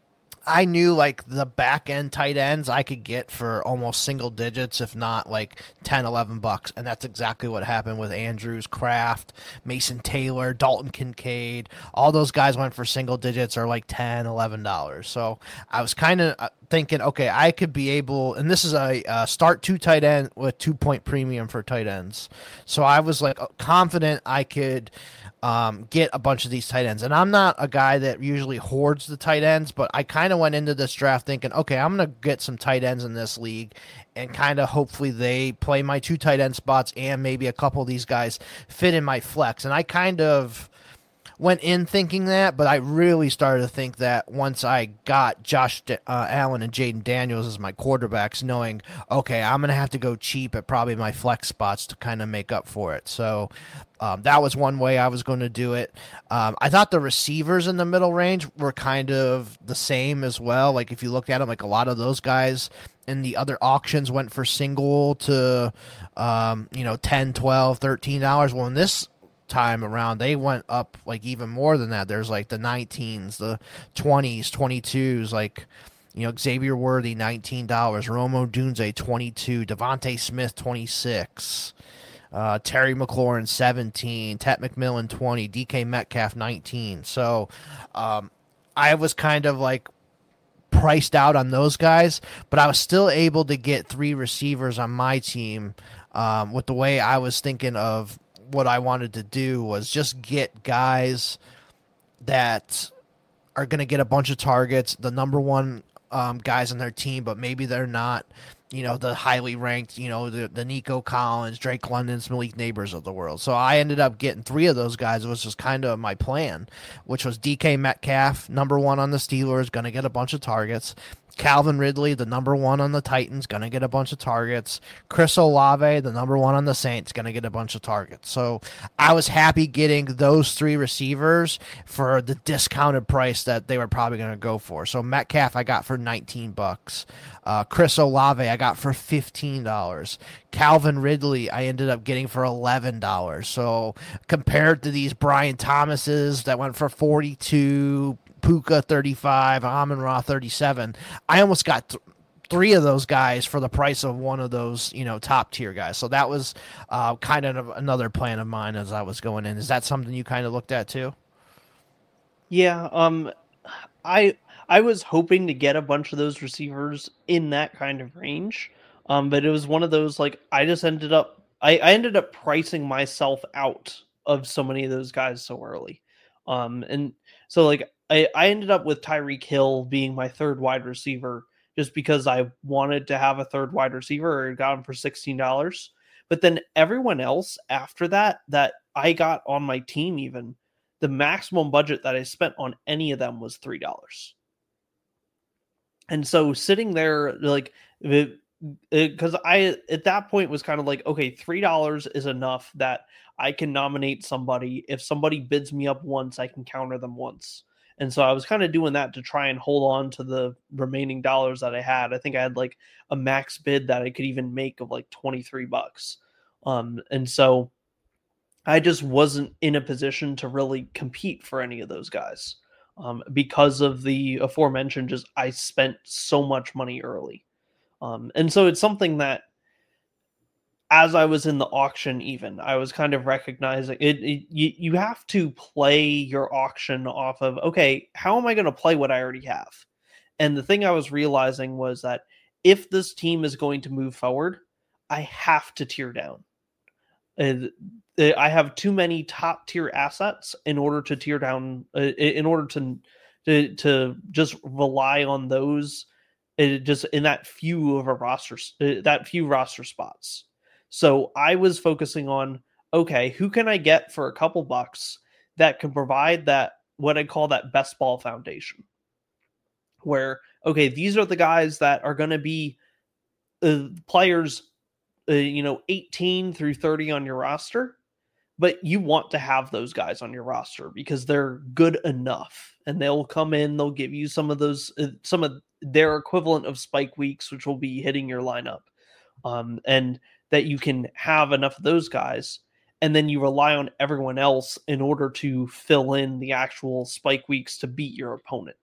I knew like the back end tight ends I could get for almost single digits, if not like ten, eleven bucks. And that's exactly what happened with Andrews, Kraft, Mason Taylor, Dalton Kincaid. All those guys went for single digits or like ten, eleven dollars. So I was kind of thinking, okay, I could be able, and this is a, a start two tight end with two point premium for tight ends. So I was like confident I could um, get a bunch of these tight ends. And I'm not a guy that usually hoards the tight ends, but I kind of went into this draft thinking, okay, I'm going to get some tight ends in this league and kind of hopefully they play my two tight end spots and maybe a couple of these guys fit in my flex. And I kind of went in thinking that, but I really started to think that once I got Josh uh, Allen and Jaden Daniels as my quarterbacks, knowing, okay, I'm going to have to go cheap at probably my flex spots to kind of make up for it. So um, that was one way I was going to do it. Um, I thought the receivers in the middle range were kind of the same as well. Like if you looked at them, like a lot of those guys in the other auctions went for single to, um, you know, ten, twelve, thirteen dollars. Well, in this time around they went up like even more than that. There's like the nineteens, the twenties, twenty-twos, like, you know, Xavier Worthy nineteen dollars, Romo Dunze twenty-two, Devontae Smith twenty-six, uh, Terry McLaurin seventeen, Ted McMillan twenty, D K Metcalf nineteen. So um, I was kind of like priced out on those guys, but I was still able to get three receivers on my team um, with the way I was thinking of what I wanted to do was just get guys that are going to get a bunch of targets, the number one um, guys on their team, but maybe they're not, you know, the highly ranked, you know, the, the Nico Collins, Drake London's, Malik Neighbors of the world. So I ended up getting three of those guys, which was kind of my plan, which was D K Metcalf, number one on the Steelers, going to get a bunch of targets. Calvin Ridley, the number one on the Titans, going to get a bunch of targets. Chris Olave, the number one on the Saints, going to get a bunch of targets. So I was happy getting those three receivers for the discounted price that they were probably going to go for. So Metcalf I got for nineteen bucks. Uh, Chris Olave I got for fifteen dollars. Calvin Ridley I ended up getting for eleven dollars. So compared to these Brian Thomases that went for forty-two, Puka thirty-five, Amon-Ra thirty-seven, I almost got th- three of those guys for the price of one of those, you know, top tier guys. So that was uh, kind of another plan of mine as I was going in. Is that something you kind of looked at too? Yeah, um, I I was hoping to get a bunch of those receivers in that kind of range, um, but it was one of those like I just ended up I, I ended up pricing myself out of so many of those guys so early, um, and so like. I, I ended up with Tyreek Hill being my third wide receiver just because I wanted to have a third wide receiver or got him for sixteen dollars. But then everyone else after that, that I got on my team even, the maximum budget that I spent on any of them was three dollars. And so sitting there, like, because I, at that point was kind of like, okay, three dollars is enough that I can nominate somebody. If somebody bids me up once, I can counter them once. And so I was kind of doing that to try and hold on to the remaining dollars that I had. I think I had like a max bid that I could even make of like twenty-three bucks. Um, and so I just wasn't in a position to really compete for any of those guys um, because of the aforementioned. Just I spent so much money early, um, and so it's something that, as I was in the auction, even I was kind of recognizing it. it you, you have to play your auction off of, okay, how am I going to play what I already have? And the thing I was realizing was that if this team is going to move forward, I have to tear down. Uh, I have too many top tier assets in order to tear down, uh, in order to, to to just rely on those, uh, just in that few of a roster, uh, that few roster spots. So I was focusing on, okay, who can I get for a couple bucks that can provide that, what I call that best ball foundation, where, okay, these are the guys that are going to be uh, players, uh, you know, eighteen through thirty on your roster, but you want to have those guys on your roster because they're good enough and they'll come in, they'll give you some of those, uh, some of their equivalent of spike weeks, which will be hitting your lineup. Um, and that you can have enough of those guys, and then you rely on everyone else in order to fill in the actual spike weeks to beat your opponent.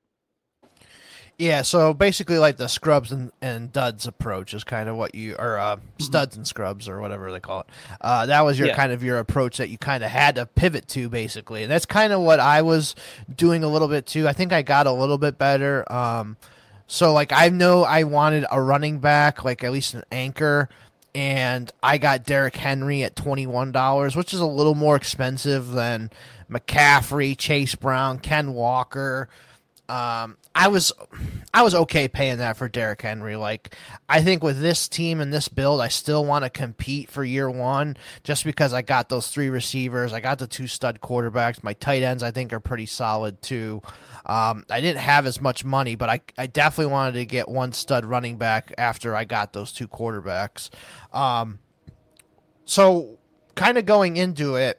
Yeah, so basically like the scrubs and, and duds approach is kind of what you, or uh, studs mm-hmm. and scrubs or whatever they call it. Uh, that was your yeah. kind of your approach that you kind of had to pivot to, basically. And that's kind of what I was doing a little bit too. I think I got a little bit better. Um, so like I know I wanted a running back, like at least an anchor, and I got Derrick Henry at twenty-one dollars, which is a little more expensive than McCaffrey, Chase Brown, Ken Walker. Um, I was I was okay paying that for Derrick Henry. Like, I think with this team and this build, I still want to compete for year one just because I got those three receivers. I got the two stud quarterbacks. My tight ends, I think, are pretty solid too. Um, I didn't have as much money, but I, I definitely wanted to get one stud running back after I got those two quarterbacks. Um, so kind of going into it,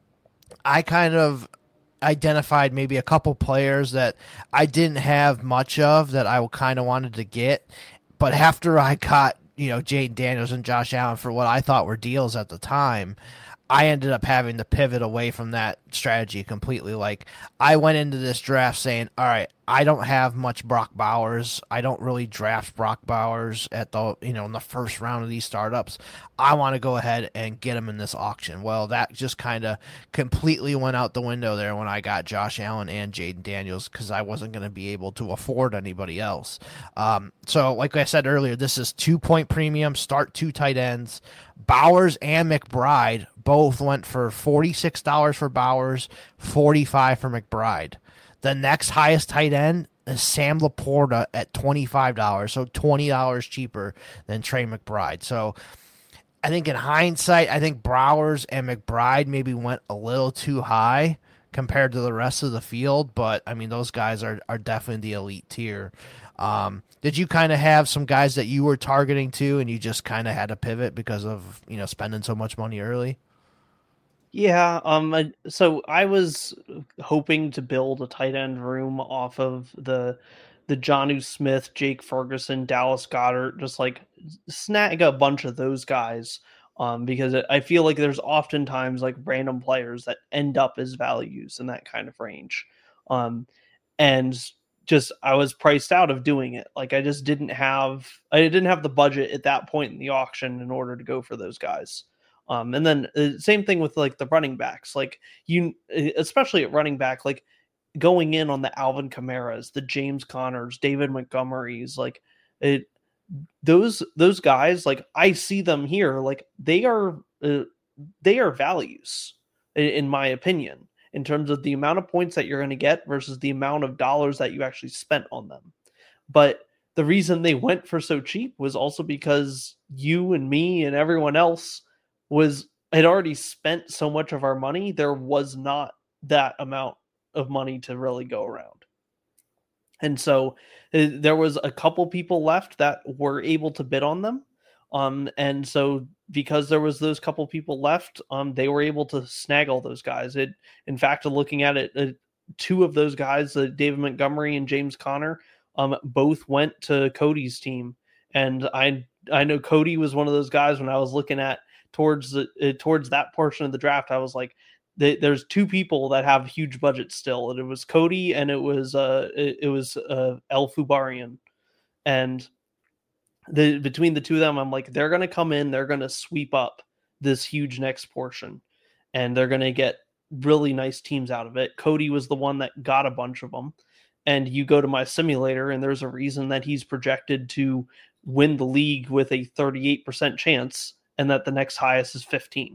I kind of identified maybe a couple players that I didn't have much of that I kind of wanted to get. But after I got, you know, Jayden Daniels and Josh Allen for what I thought were deals at the time, I ended up having to pivot away from that strategy completely. Like, I went into this draft saying, all right, I don't have much Brock Bowers. I don't really draft Brock Bowers at the, you know, in the first round of these startups. I want to go ahead and get him in this auction. Well, that just kind of completely went out the window there when I got Josh Allen and Jayden Daniels because I wasn't going to be able to afford anybody else. Um, so like I said earlier, this is two point premium, start two tight ends. Bowers and McBride both went for forty-six dollars for Bowers, forty-five dollars for McBride. The next highest tight end is Sam Laporta at twenty-five dollars, so twenty dollars cheaper than Trey McBride. So I think in hindsight, I think Bowers and McBride maybe went a little too high compared to the rest of the field, but I mean, those guys are, are definitely the elite tier. Um, did you kind of have some guys that you were targeting to and you just kind of had to pivot because of, you know, spending so much money early? Yeah, um, so I was hoping to build a tight end room off of the the Jonnu Smith, Jake Ferguson, Dallas Goedert, just like snag a bunch of those guys, um, because I feel like there's oftentimes like random players that end up as values in that kind of range, um, and just I was priced out of doing it. Like I just didn't have I didn't have the budget at that point in the auction in order to go for those guys. Um, and then uh, same thing with like the running backs, like you, especially at running back, like going in on the Alvin Kamara's, the James Connors, David Montgomery's, like it, those, those guys, like I see them here, like they are, uh, they are values in, in my opinion, in terms of the amount of points that you're going to get versus the amount of dollars that you actually spent on them. But the reason they went for so cheap was also because you and me and everyone else was had already spent so much of our money. There was not that amount of money to really go around. And so uh, there was a couple people left that were able to bid on them. Um, and so because there was those couple people left, um, they were able to snag all those guys. It, in fact, looking at it, uh, two of those guys, uh, David Montgomery and James Conner, um, both went to Cody's team. And I, I know Cody was one of those guys when I was looking at towards the uh, towards that portion of the draft, I was like, th- there's two people that have huge budgets still, and it was Cody and it was uh it, it was uh El Fubarian, and the between the two of them, I'm like, they're gonna come in, they're gonna sweep up this huge next portion, and they're gonna get really nice teams out of it. Cody was the one that got a bunch of them, and you go to my simulator, and there's a reason that he's projected to win the league with a thirty-eight percent chance, and that the next highest is fifteen.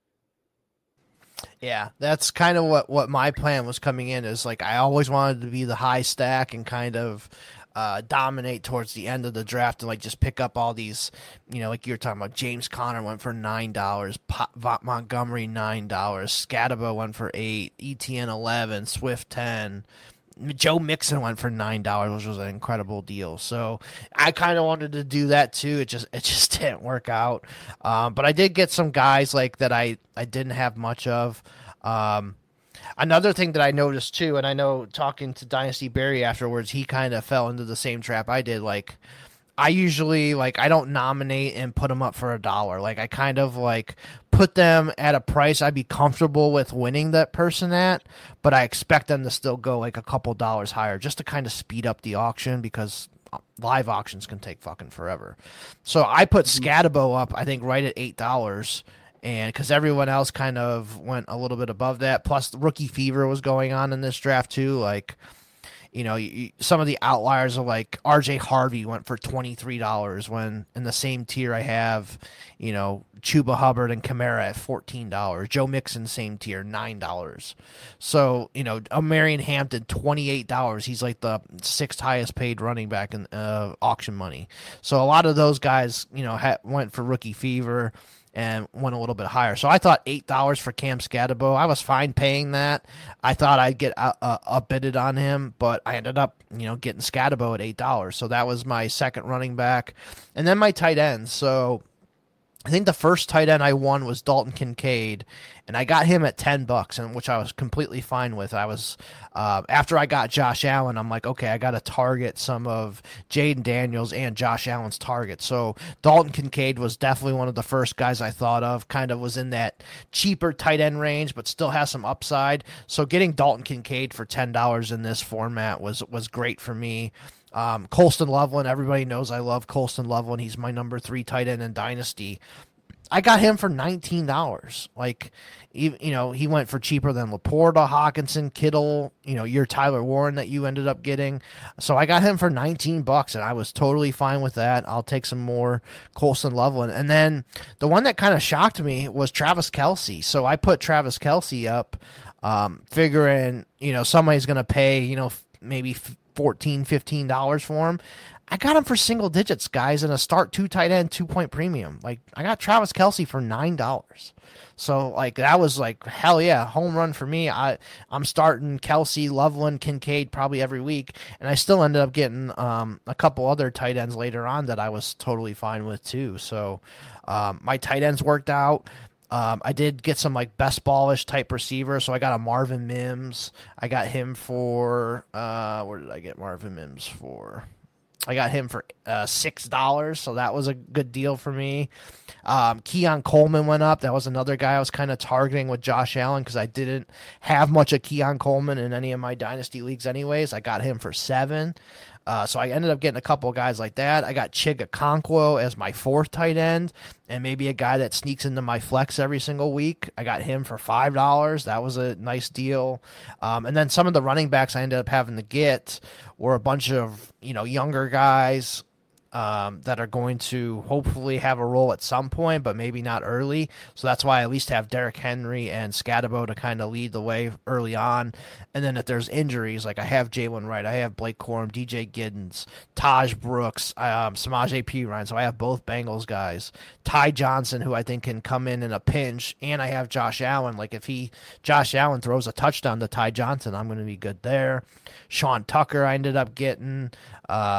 Yeah, that's kind of what, what my plan was coming in, is like I always wanted to be the high stack and kind of uh, dominate towards the end of the draft and like just pick up all these, you know, like you were talking about. James Conner went for nine dollars, Montgomery nine dollars, Scatabo went for eight, E T N eleven, Swift ten. Joe Mixon went for nine dollars, which was an incredible deal. So I kind of wanted to do that too. It just it just didn't work out. Um, but I did get some guys like that I, I didn't have much of. Um, another thing that I noticed too, and I know talking to Dynasty Barry afterwards, he kind of fell into the same trap I did. Like I usually like I don't nominate and put them up for a dollar. Like I kind of like put them at a price I'd be comfortable with winning that person at, but I expect them to still go like a couple dollars higher just to kind of speed up the auction, because live auctions can take fucking forever. So I put Scatabo up, I think, right at eight dollars. And because everyone else kind of went a little bit above that, plus the rookie fever was going on in this draft too. Like, you know, you, some of the outliers are like R J Harvey went for twenty-three dollars, when in the same tier I have, you know, Chuba Hubbard and Kamara at fourteen dollars. Joe Mixon, same tier, nine dollars. So, you know, Marion Hampton, twenty-eight dollars. He's like the sixth highest paid running back in uh, auction money. So a lot of those guys, you know, ha- went for rookie fever and went a little bit higher. So I thought eight dollars for Cam Scatabo, I was fine paying that. I thought I'd get uh, uh, upbidded on him, but I ended up, you know, getting Scatabo at eight dollars. So that was my second running back. And then my tight end. So I think the first tight end I won was Dalton Kincaid, and I got him at ten bucks, and which I was completely fine with. I was uh, after I got Josh Allen, I'm like, okay, I got to target some of Jaden Daniels and Josh Allen's targets. So Dalton Kincaid was definitely one of the first guys I thought of. Kind of was in that cheaper tight end range, but still has some upside. So getting Dalton Kincaid for ten dollars in this format was was great for me. Um, Colston Loveland, everybody knows I love Colston Loveland. He's my number three tight end in Dynasty. I got him for nineteen dollars. Like, you know, he went for cheaper than Laporta, Hawkinson, Kittle, you know, your Tyler Warren that you ended up getting. So I got him for nineteen bucks, and I was totally fine with that. I'll take some more Colston Loveland. And then the one that kind of shocked me was Travis Kelce. So I put Travis Kelce up, um, figuring, you know, somebody's going to pay, you know, maybe fourteen, fifteen dollars for him. I got him for single digits, guys, in a start two tight end, two point premium. Like, I got Travis Kelce for nine dollars. So, like, that was like, hell yeah, home run for me. I, I'm starting Kelce, Loveland, Kincaid probably every week, and I still ended up getting um, a couple other tight ends later on that I was totally fine with too. So, um, my tight ends worked out. Um, I did get some like best ballish type receiver, so I got a Marvin Mims. I got him for uh, where did I get Marvin Mims for? I got him for uh, six dollars, so that was a good deal for me. Um, Keon Coleman went up. That was another guy I was kind of targeting with Josh Allen because I didn't have much of Keon Coleman in any of my dynasty leagues anyways. I got him for seven. Uh, so I ended up getting a couple of guys like that. I got Chig Okonkwo as my fourth tight end, and maybe a guy that sneaks into my flex every single week. I got him for five dollars. That was a nice deal. Um, and then some of the running backs I ended up having to get were a bunch of, you know, younger guys um, that are going to hopefully have a role at some point, but maybe not early. So that's why I at least have Derrick Henry and Scatabo to kind of lead the way early on. And then if there's injuries, like I have Jalen Wright, I have Blake Corum, D J Giddens, Taj Brooks, um, Samaje Perine. So I have both Bengals guys. Ty Johnson, who I think can come in in a pinch, and I have Josh Allen. Like if he, Josh Allen throws a touchdown to Ty Johnson, I'm going to be good there. Sean Tucker, I ended up getting. Um,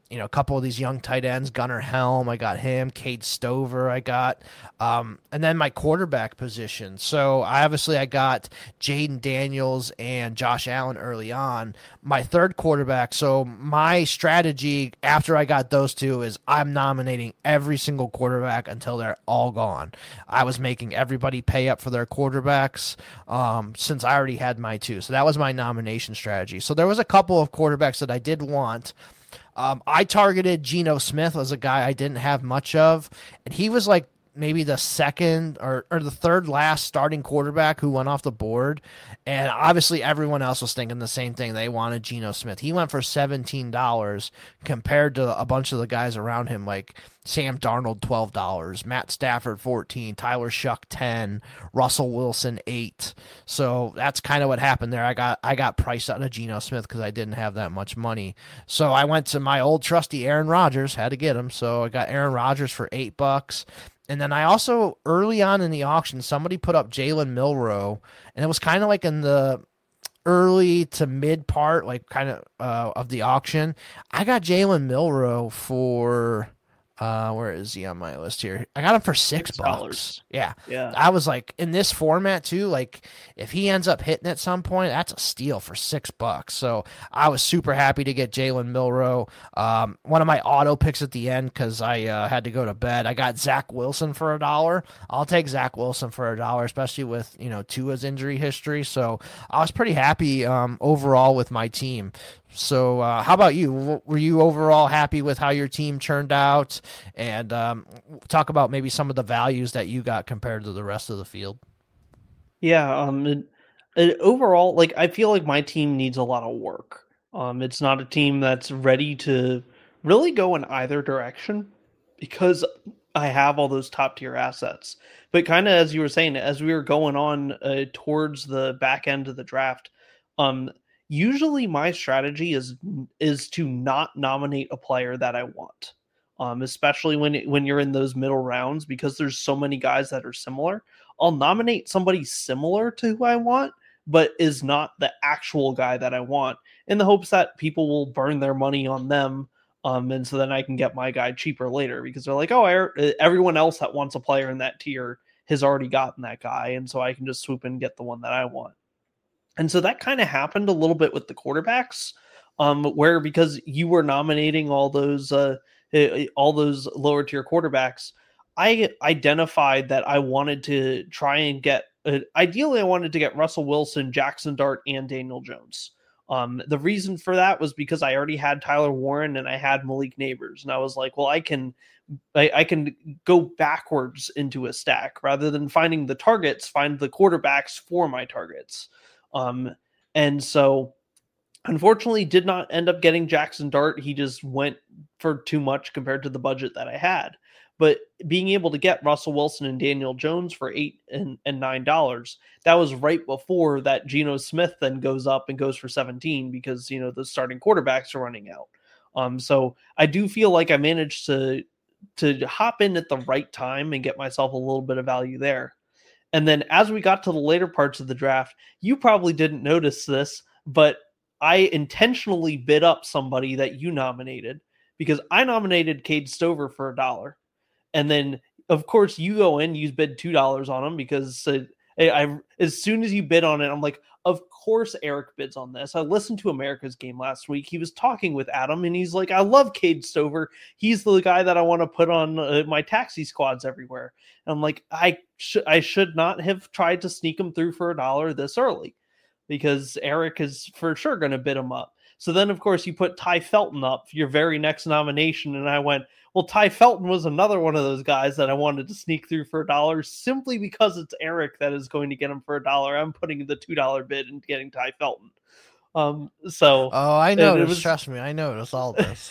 you know, a couple of these young tight ends, Gunnar Helm, I got him, Cade Stover, I got, um, and then my quarterback position. So I obviously I got Jaden Daniels and Josh Allen early on. My third quarterback. So my strategy after I got those two is I'm nominating every single quarterback until they're all gone. I was making everybody pay up for their quarterbacks um, since I already had my two. So that was my nomination strategy. So there was a couple of quarterbacks that I did want. Um, I targeted Geno Smith as a guy I didn't have much of, and he was like maybe the second or, or the third last starting quarterback who went off the board, and obviously everyone else was thinking the same thing. They wanted Geno Smith. He went for seventeen dollars compared to a bunch of the guys around him like Sam Darnold twelve dollars, Matt Stafford fourteen dollars, Tyler Shuck ten dollars, Russell Wilson eight dollars. So that's kind of what happened there. I got I got priced out of Geno Smith because I didn't have that much money. So I went to my old trusty Aaron Rodgers, had to get him. So I got Aaron Rodgers for eight bucks. And then I also, early on in the auction, somebody put up Jalen Milroe, and it was kind of like in the early to mid part, like kind of uh, of the auction. I got Jalen Milroe for, uh, where is he on my list here? I got him for six bucks. Yeah. Yeah. I was like, in this format too, like if he ends up hitting at some point, that's a steal for six bucks. So I was super happy to get Jalen Milroe. Um, one of my auto picks at the end because I uh, had to go to bed. I got Zach Wilson for a dollar. I'll take Zach Wilson for a dollar, especially with, you know, Tua's injury history. So I was pretty happy um, overall with my team. So uh, how about you? Were you overall happy with how your team turned out? And um, talk about maybe some of the values that you got compared to the rest of the field. Yeah. Um. It, it, overall, like I feel like my team needs a lot of work. Um. It's not a team that's ready to really go in either direction because I have all those top tier assets. But kind of as you were saying, as we were going on uh, towards the back end of the draft, um. usually my strategy is is to not nominate a player that I want, um, especially when it, when you're in those middle rounds because there's so many guys that are similar. I'll nominate somebody similar to who I want, but is not the actual guy that I want, in the hopes that people will burn their money on them, um, and so then I can get my guy cheaper later because they're like, oh, I, everyone else that wants a player in that tier has already gotten that guy, and so I can just swoop in and get the one that I want. And so that kind of happened a little bit with the quarterbacks, um, where because you were nominating all those uh, all those lower tier quarterbacks, I identified that I wanted to try and get, uh, ideally I wanted to get Russell Wilson, Jackson Dart, and Daniel Jones. Um, the reason for that was because I already had Tyler Warren and I had Malik Neighbors, and I was like, well, I can I, I can go backwards into a stack rather than finding the targets, find the quarterbacks for my targets. Um, and so unfortunately did not end up getting Jackson Dart. He just went for too much compared to the budget that I had. But being able to get Russell Wilson and Daniel Jones for eight and, and nine dollars, that was right before that Geno Smith then goes up and goes for seventeen because, you know, the starting quarterbacks are running out. Um, so I do feel like I managed to to hop in at the right time and get myself a little bit of value there. And then as we got to the later parts of the draft, you probably didn't notice this, but I intentionally bid up somebody that you nominated because I nominated Cade Stover for a dollar. And then, of course, you go in, you bid two dollars on him because uh, I, I, as soon as you bid on it, I'm like, of course Eric bids on this. I listened to America's Game last week. He was talking with Adam, and he's like, I love Cade Stover. He's the guy that I want to put on uh, my taxi squads everywhere. And I'm like, I, sh- I should not have tried to sneak him through for a dollar this early because Eric is for sure going to bid him up. So then, of course, you put Ty Felton up for your very next nomination, and I went, well, Ty Felton was another one of those guys that I wanted to sneak through for a dollar simply because it's Eric that is going to get him for a dollar. I'm putting the two dollar bid and getting Ty Felton. Um, so oh, I noticed. Was, trust me, I noticed all this.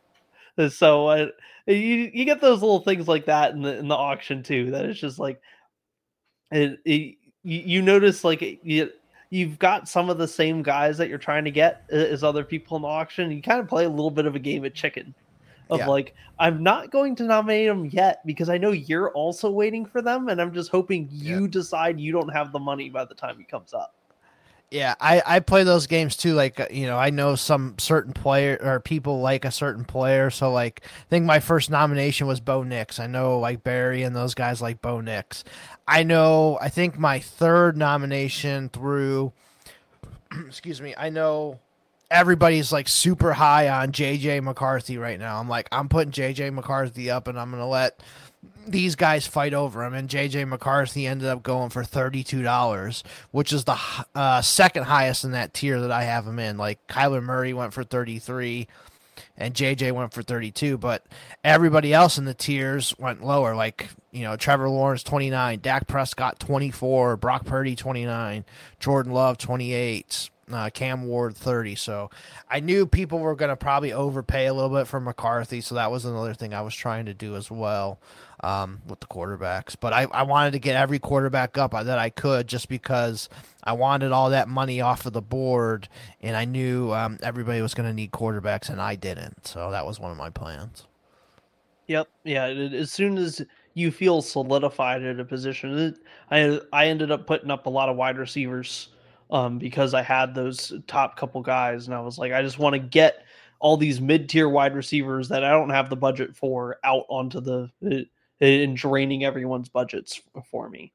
So uh, you you get those little things like that in the in the auction too. That it's just like it, it, you, you notice like you. You've got some of the same guys that you're trying to get as other people in the auction. You kind of play a little bit of a game of chicken of yeah. like, I'm not going to nominate them yet because I know you're also waiting for them. And I'm just hoping you yeah. decide you don't have the money by the time he comes up. Yeah, I, I play those games too. Like, uh, you know, I know some certain player or people like a certain player. So, like, I think my first nomination was Bo Nix. I know, like, Barry and those guys like Bo Nix. I know, I think my third nomination through, excuse me, I know everybody's like super high on J J McCarthy right now. I'm like, I'm putting J J McCarthy up and I'm going to let these guys fight over him, and J J McCarthy ended up going for thirty-two dollars, which is the uh, second highest in that tier that I have him in. Like, Kyler Murray went for thirty-three and J J went for thirty-two, but everybody else in the tiers went lower. Like, you know, Trevor Lawrence twenty-nine, Dak Prescott twenty-four, Brock Purdy twenty-nine, Jordan Love twenty-eight, uh, Cam Ward thirty. So I knew people were going to probably overpay a little bit for McCarthy, so that was another thing I was trying to do as well. Um, with the quarterbacks, but I, I wanted to get every quarterback up that I could, just because I wanted all that money off of the board, and I knew um, everybody was going to need quarterbacks, and I didn't. So that was one of my plans. Yep. Yeah. As soon as you feel solidified at a position, I I ended up putting up a lot of wide receivers um, because I had those top couple guys, and I was like, I just want to get all these mid tier wide receivers that I don't have the budget for out onto the. Uh, and draining everyone's budgets for me.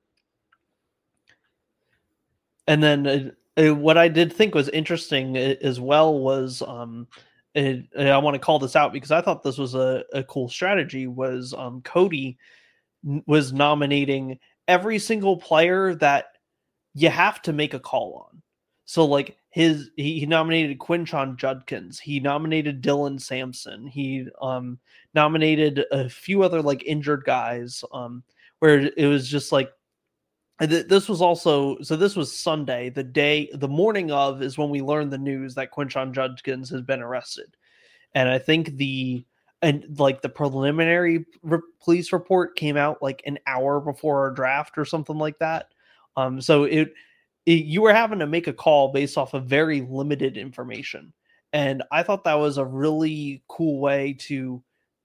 And then uh, uh, what I did think was interesting as well was, um, it, I want to call this out because I thought this was a, a cool strategy, was um, Cody n- was nominating every single player that you have to make a call on. So like his, he, he nominated Quinshon Judkins. He nominated Dylan Sampson. He um, nominated a few other like injured guys um, where it was just like, th- this was also, so this was Sunday, the day, the morning of is when we learned the news that Quinshon Judkins has been arrested. And I think the, and like the preliminary re- police report came out like an hour before our draft or something like that. Um, so it, you were having to make a call based off of very limited information. And I thought that was a really cool way to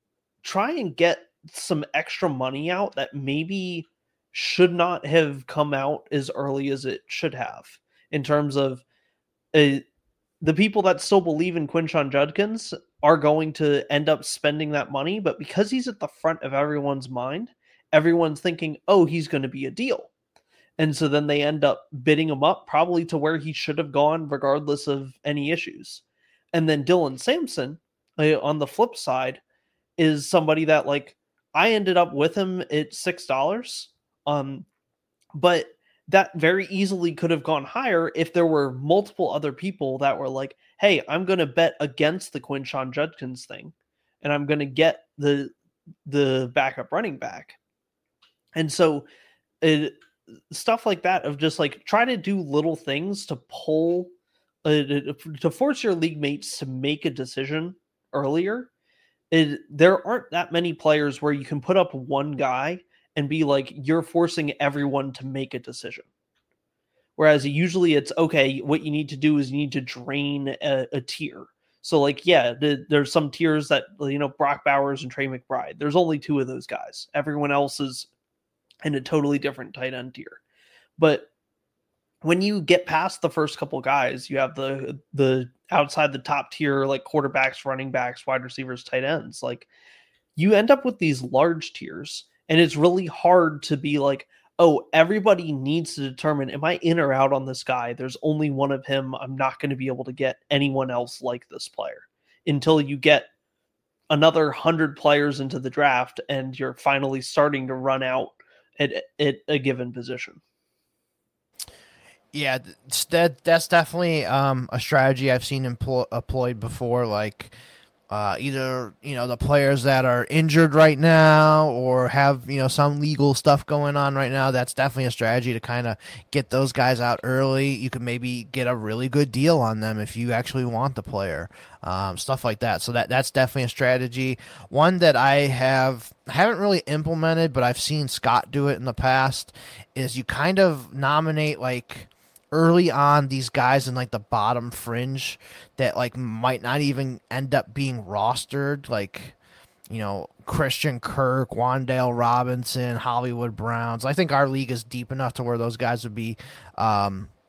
try and get some extra money out that maybe should not have come out as early as it should have, in terms of uh, the people that still believe in Quinshon Judkins are going to end up spending that money. But because he's at the front of everyone's mind, everyone's thinking, oh, he's going to be a deal. And so then they end up bidding him up probably to where he should have gone regardless of any issues. And then Dylan Sampson, uh, on the flip side, is somebody that like I ended up with him at six dollars. Um, but that very easily could have gone higher if there were multiple other people that were like, hey, I'm going to bet against the Quinshon Judkins thing, and I'm going to get the the backup running back. And so it, stuff like that, of just like try to do little things to pull uh, to force your league mates to make a decision earlier. It, there aren't that many players where you can put up one guy and be like, you're forcing everyone to make a decision. Whereas usually it's okay, what you need to do is you need to drain a, a tier. So like, yeah, the, there's some tiers that, you know, Brock Bowers and Trey McBride, there's only two of those guys. Everyone else is in a totally different tight end tier. But when you get past the first couple guys, you have the the outside the top tier, like quarterbacks, running backs, wide receivers, tight ends. Like, you end up with these large tiers, and it's really hard to be like, oh, everybody needs to determine, am I in or out on this guy? There's only one of him. I'm not going to be able to get anyone else like this player, until you get another hundred players into the draft and you're finally starting to run out at, at a given position. Yeah, that that's definitely um, a strategy I've seen employ, employed before. Like, uh, either, you know, the players that are injured right now or have, you know, some legal stuff going on right now. That's definitely a strategy to kind of get those guys out early. You could maybe get a really good deal on them if you actually want the player, um, stuff like that. So that that's definitely a strategy. One that I have haven't really implemented, but I've seen Scott do it in the past, is you kind of nominate like early on these guys in like the bottom fringe that like might not even end up being rostered, like, you know, Christian Kirk, Wan'Dale Robinson, Hollywood Browns. I think our league is deep enough to where those guys would be um,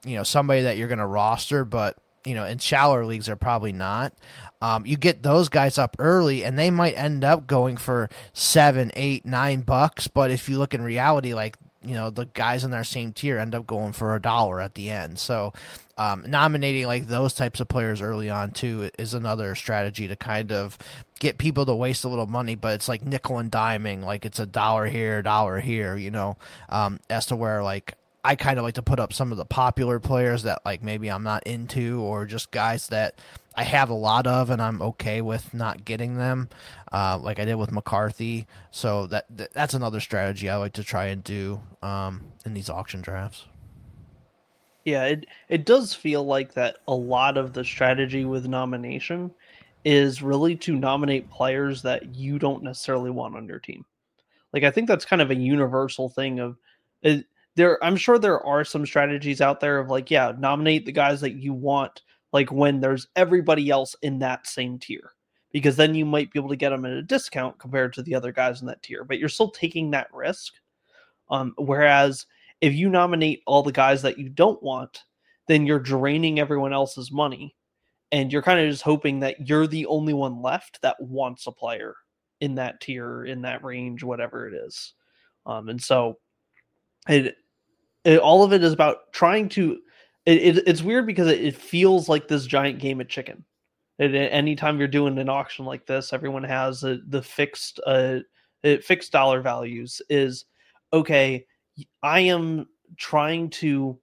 you know, somebody that you're going to roster, but you know, in shallower leagues are probably not. Um, you get those guys up early, and they might end up going for seven, eight, nine bucks. But if you look in reality, like you know, the guys in their same tier end up going for a dollar at the end. So um, nominating like those types of players early on too is another strategy to kind of get people to waste a little money. But it's like nickel and diming, like it's a dollar here, a dollar here, you know, um, as to where like. I kind of like to put up some of the popular players that like maybe I'm not into, or just guys that I have a lot of and I'm okay with not getting them, uh, like I did with McCarthy. So that, that that's another strategy I like to try and do um, in these auction drafts. Yeah, it it does feel like that a lot of the strategy with nomination is really to nominate players that you don't necessarily want on your team. Like I think that's kind of a universal thing of it, There, I'm sure there are some strategies out there of like, yeah, nominate the guys that you want, like when there's everybody else in that same tier, because then you might be able to get them at a discount compared to the other guys in that tier, but you're still taking that risk. Um, whereas if you nominate all the guys that you don't want, then you're draining everyone else's money, and you're kind of just hoping that you're the only one left that wants a player in that tier, in that range, whatever it is. Um, and so it, it, all of it is about trying to, it, it, it's weird because it, it feels like this giant game of chicken. It, anytime you're doing an auction like this, everyone has a, the fixed, uh, fixed dollar values is, okay, I am trying to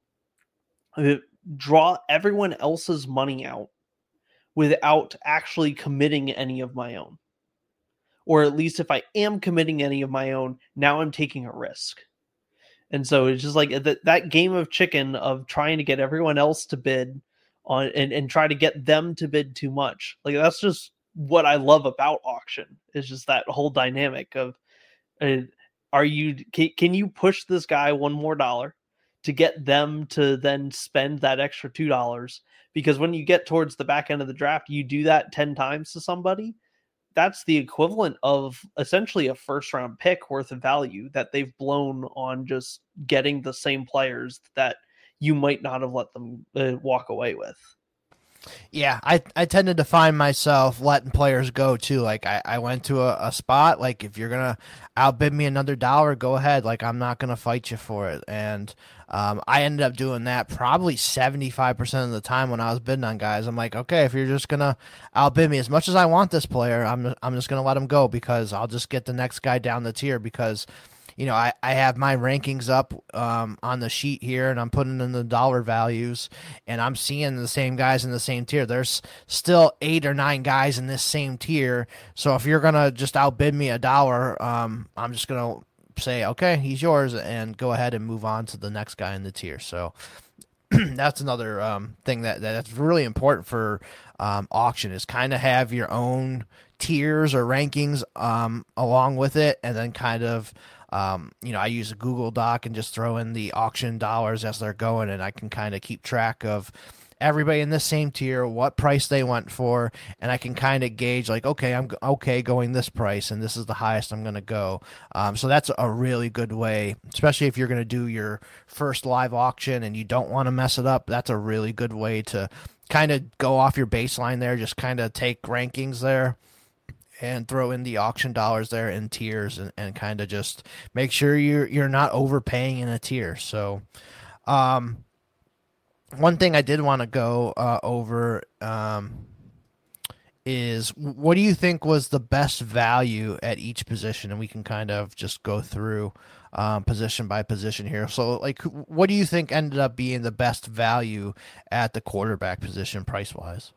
draw everyone else's money out without actually committing any of my own. Or at least if I am committing any of my own, now I'm taking a risk. And so it's just like that, that game of chicken of trying to get everyone else to bid on and, and try to get them to bid too much. Like that's just what I love about auction, is just that whole dynamic of uh, are you can, can you push this guy one more dollar to get them to then spend that extra two dollars? Because when you get towards the back end of the draft, you do that ten times to somebody. That's the equivalent of essentially a first round pick worth of value that they've blown on just getting the same players that you might not have let them uh, walk away with. Yeah, I I tended to find myself letting players go too. Like I, I went to a, a spot, like if you're going to outbid me another dollar, go ahead. Like I'm not going to fight you for it. And um, I ended up doing that probably seventy-five percent of the time when I was bidding on guys. I'm like, okay, if you're just going to outbid me as much as I want this player, I'm, I'm just going to let him go because I'll just get the next guy down the tier because you know, I, I have my rankings up um, on the sheet here, and I'm putting in the dollar values, and I'm seeing the same guys in the same tier. There's still eight or nine guys in this same tier. So if you're going to just outbid me a dollar, um, I'm just going to say, okay, he's yours, and go ahead and move on to the next guy in the tier. So that's another um, thing that, that's really important for um, auction is kind of have your own tiers or rankings um, along with it, and then kind of Um, you know, I use a Google Doc and just throw in the auction dollars as they're going, and I can kind of keep track of everybody in the same tier, what price they went for, and I can kind of gauge like, okay, I'm okay going this price, and this is the highest I'm going to go. Um, so that's a really good way, especially if you're going to do your first live auction and you don't want to mess it up. That's a really good way to kind of go off your baseline there, just kind of take rankings there and throw in the auction dollars there in tiers and, and kind of just make sure you're you're not overpaying in a tier. So um, one thing I did want to go uh, over um, is what do you think was the best value at each position? And we can kind of just go through um, position by position here. So like, what do you think ended up being the best value at the quarterback position price-wise?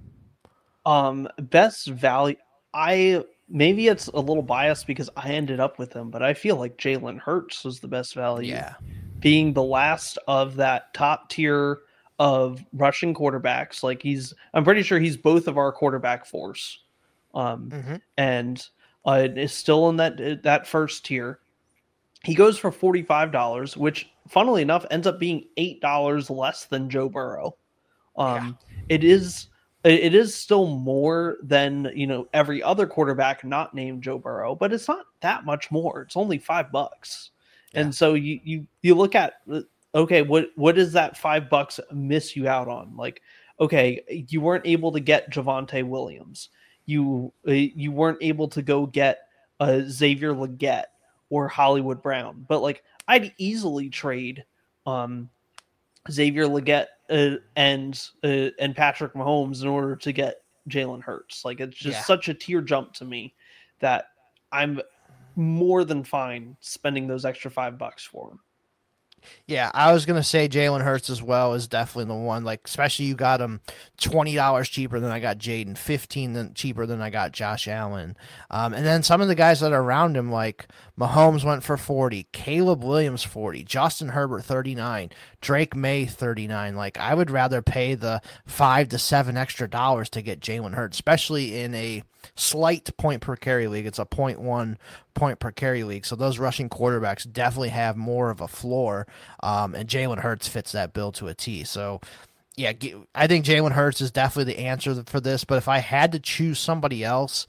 Um, best value... I maybe it's a little biased because I ended up with him, but I feel like Jalen Hurts was the best value. Yeah, being the last of that top tier of rushing quarterbacks. Like he's, I'm pretty sure he's both of our quarterback force, um, mm-hmm. and uh, is still in that that first tier. He goes for forty-five dollars, which, funnily enough, ends up being eight dollars less than Joe Burrow. Um, yeah. It is. It is still more than, you know, every other quarterback not named Joe Burrow, but it's not that much more. It's only five bucks. Yeah. And so you, you, you look at okay, what what does that five bucks miss you out on? Like, okay, you weren't able to get Javonte Williams. You uh, you weren't able to go get uh, Xavier Legette or Hollywood Brown. But like, I'd easily trade um, Xavier Legette uh, and uh, and Patrick Mahomes in order to get Jalen Hurts. Like, it's just Yeah. such a tear jump to me that I'm more than fine spending those extra five bucks for him. Yeah, I was gonna say Jalen Hurts as well is definitely the one. Like, especially you got him twenty dollars cheaper than I got Jaden, fifteen than cheaper than I got Josh Allen, um, and then some of the guys that are around him, like Mahomes went for forty, Caleb Williams forty, Justin Herbert thirty nine, Drake May thirty nine. Like, I would rather pay the five to seven extra dollars to get Jalen Hurts, especially in a slight point per carry league. It's a point one point per carry league, so those rushing quarterbacks definitely have more of a floor, um, and Jalen Hurts fits that bill to a T. So yeah, I think Jalen Hurts is definitely the answer for this, but if I had to choose somebody else,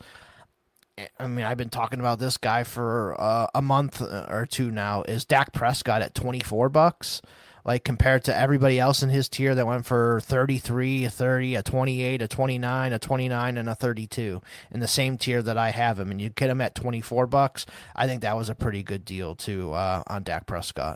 I mean, I've been talking about this guy for uh, a month or two now, is Dak Prescott at twenty-four bucks. Like, compared to everybody else in his tier that went for thirty-three, a thirty, a twenty-eight, a twenty-nine, a twenty-nine, and a thirty-two in the same tier that I have him, and you get him at twenty-four bucks. I think that was a pretty good deal too uh, on Dak Prescott.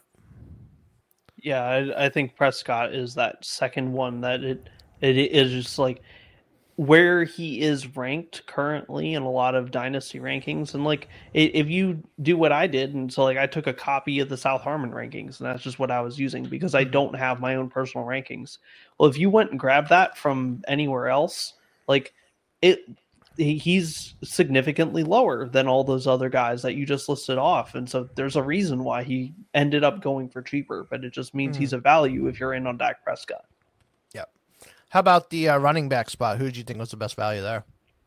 Yeah, I, I think Prescott is that second one that it it is just like where he is ranked currently in a lot of dynasty rankings. And like, if you do what I did, and so like I took a copy of the South Harmon rankings, and that's just what I was using because I don't have my own personal rankings. Well, if you went and grabbed that from anywhere else, like it, he's significantly lower than all those other guys that you just listed off. And so there's a reason why he ended up going for cheaper, but it just means mm. he's a value if you're in on Dak Prescott. How about the uh, running back spot? Who did you think was the best value there?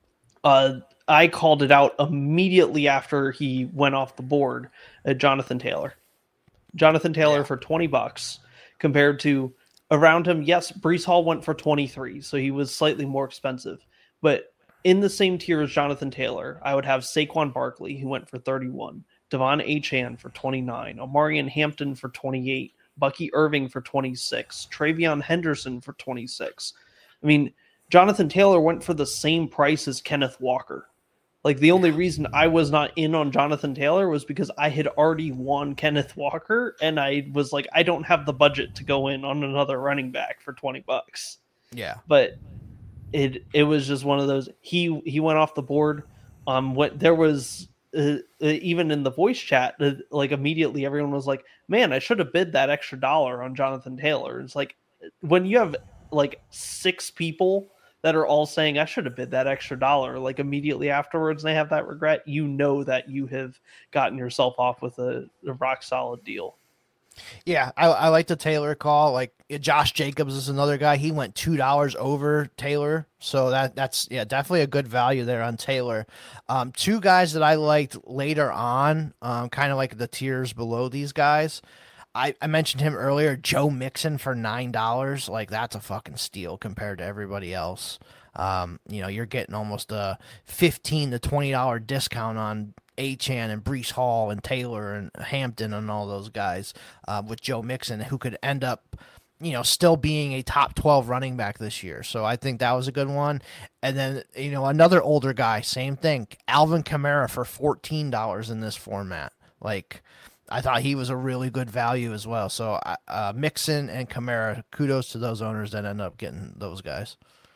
Uh, I called it out immediately after he went off the board. Uh, Jonathan Taylor. Jonathan Taylor yeah. for twenty bucks compared to around him. Yes, Breece Hall went for twenty-three, so he was slightly more expensive. But in the same tier as Jonathan Taylor, I would have Saquon Barkley, who went for thirty-one, Devon Achane for twenty-nine, Omarion Hampton for twenty-eight, Bucky Irving for twenty-six, Travion Henderson for twenty-six. I mean, Jonathan Taylor went for the same price as Kenneth Walker. Like, the only reason I was not in on Jonathan Taylor was because I had already won Kenneth Walker, and I was like, I don't have the budget to go in on another running back for twenty bucks. Yeah. But it it was just one of those, he he went off the board. Um, what there was uh, even in the voice chat, uh, like immediately everyone was like, man, I should have bid that extra dollar on Jonathan Taylor. It's like, when you have like six people that are all saying I should have bid that extra dollar, like immediately afterwards they have that regret, you know that you have gotten yourself off with a, a rock solid deal. Yeah, I, I like the Taylor call. Like, Josh Jacobs is another guy. He went two dollars over Taylor, so that that's yeah definitely a good value there on Taylor. Um, two guys that I liked later on, um, kind of like the tiers below these guys. I, I mentioned him earlier, Joe Mixon for nine dollars. Like, that's a fucking steal compared to everybody else. Um, you know, you're getting almost a fifteen to twenty dollar discount on Achane and Breece Hall and Taylor and Hampton and all those guys uh, with Joe Mixon, who could end up, you know, still being a top twelve running back this year. So I think that was a good one. And then, you know, another older guy, same thing, Alvin Kamara for fourteen dollars in this format. Like, I thought he was a really good value as well. So uh, Mixon and Kamara, kudos to those owners that end up getting those guys.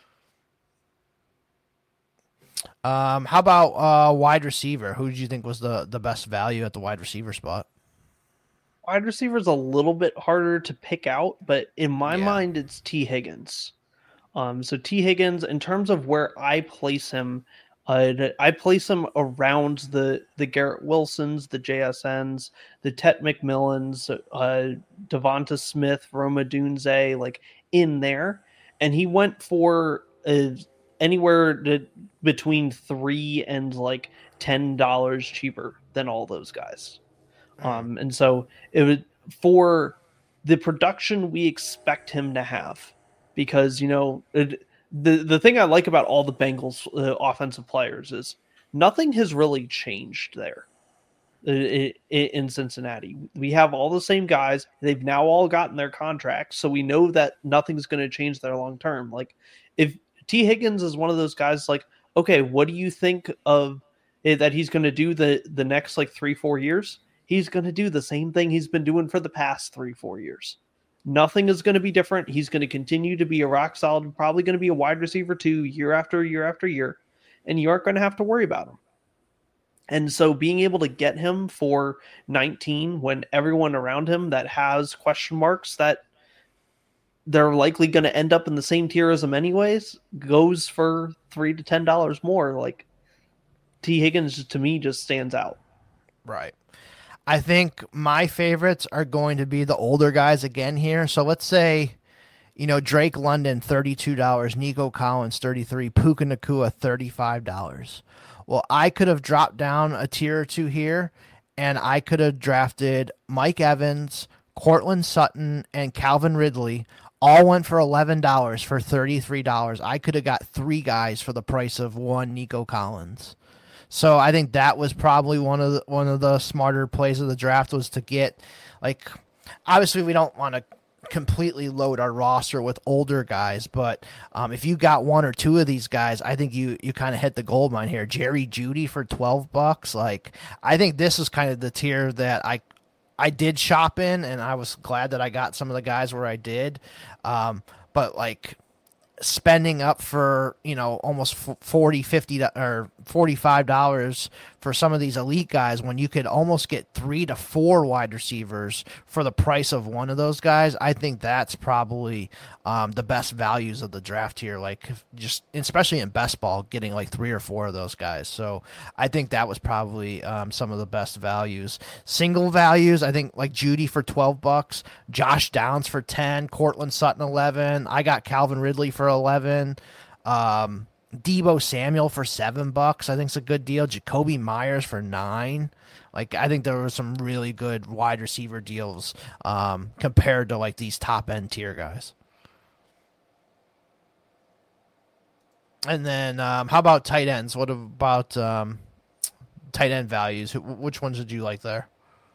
Um, how about uh, wide receiver? Who did you think was the, the best value at the wide receiver spot? Wide receiver is a little bit harder to pick out, but in my yeah. mind, it's T. Higgins. Um, so T. Higgins, in terms of where I place him, uh, I place him around the the Garrett Wilsons, the J S Ns, the Tet McMillans, uh, Devonta Smith, Roma Dunze, like in there, and he went for uh, anywhere to, between three and like ten dollars cheaper than all those guys. Um, and so it was for the production we expect him to have, because, you know, it, the, the thing I like about all the Bengals uh, offensive players is nothing has really changed there. in Cincinnati. We have all the same guys. They've now all gotten their contracts, so we know that nothing's going to change there long term. Like, if T. Higgins is one of those guys, like, okay, what do you think of that he's going to do the the next like three, four years? He's going to do the same thing he's been doing for the past three, four years. Nothing is going to be different. He's going to continue to be a rock solid, probably going to be a wide receiver two year after year after year, and you aren't going to have to worry about him. And so being able to get him for nineteen when everyone around him that has question marks that they're likely going to end up in the same tier as him anyways goes for three to ten dollars more. Like, T. Higgins to me just stands out. Right. I think my favorites are going to be the older guys again here. So let's say, you know, Drake London, thirty-two dollars, Nico Collins, thirty-three dollars, Puka Nacua, thirty-five dollars. Well, I could have dropped down a tier or two here, and I could have drafted Mike Evans, Cortland Sutton, and Calvin Ridley. All went for eleven dollars for thirty-three dollars. I could have got three guys for the price of one Nico Collins. So I think that was probably one of the, one of the smarter plays of the draft, was to get, like, obviously we don't want to completely load our roster with older guys, but um, if you got one or two of these guys, I think you you kind of hit the gold mine here. Jerry Jeudy for twelve bucks. Like, I think this is kind of the tier that I I did shop in, and I was glad that I got some of the guys where I did. Um, but like, spending up for, you know, almost forty, fifty or forty-five dollars for some of these elite guys, when you could almost get three to four wide receivers for the price of one of those guys, I think that's probably um, the best values of the draft here. Like, just especially in best ball, getting like three or four of those guys. So I think that was probably um, some of the best values. Single values, I think like Jeudy for twelve bucks, Josh Downs for ten, Cortland Sutton eleven. I got Calvin Ridley for eleven. Um, Deebo Samuel for seven bucks. I think it's a good deal. Jacoby Myers for nine. Like, I think there were some really good wide receiver deals um, compared to like these top end tier guys. And then um, how about tight ends? What about um, tight end values? Which ones did you like there?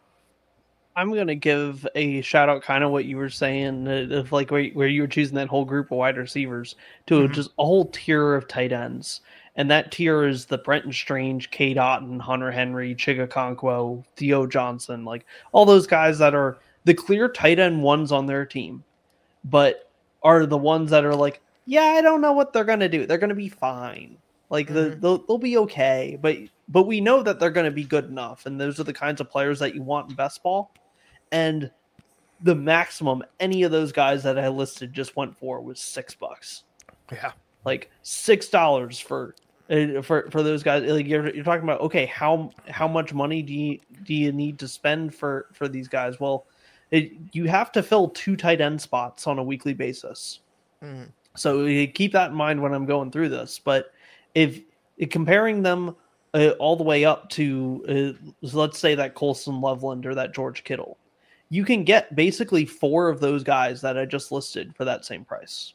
I'm going to give a shout out, kind of what you were saying, of like where, where you were choosing that whole group of wide receivers to mm-hmm. just a whole tier of tight ends. And that tier is the Brenton Strange, Cade Otton, Hunter Henry, Chigakonkwo, Theo Johnson, like all those guys that are the clear tight end ones on their team, but are the ones that are like, yeah, I don't know what they're going to do. They're going to be fine. Like mm-hmm. the, they'll, they'll be okay, but, but we know that they're going to be good enough. And those are the kinds of players that you want in best ball. And the maximum any of those guys that I listed just went for was six bucks. Yeah, like six dollars for uh, for for those guys. Like you're you're talking about, okay, how how much money do you do you need to spend for for these guys? Well, it, you have to fill two tight end spots on a weekly basis. Mm. So you keep that in mind when I'm going through this. But if, if comparing them uh, all the way up to uh, let's say that Colson Loveland or that George Kittle, you can get basically four of those guys that I just listed for that same price.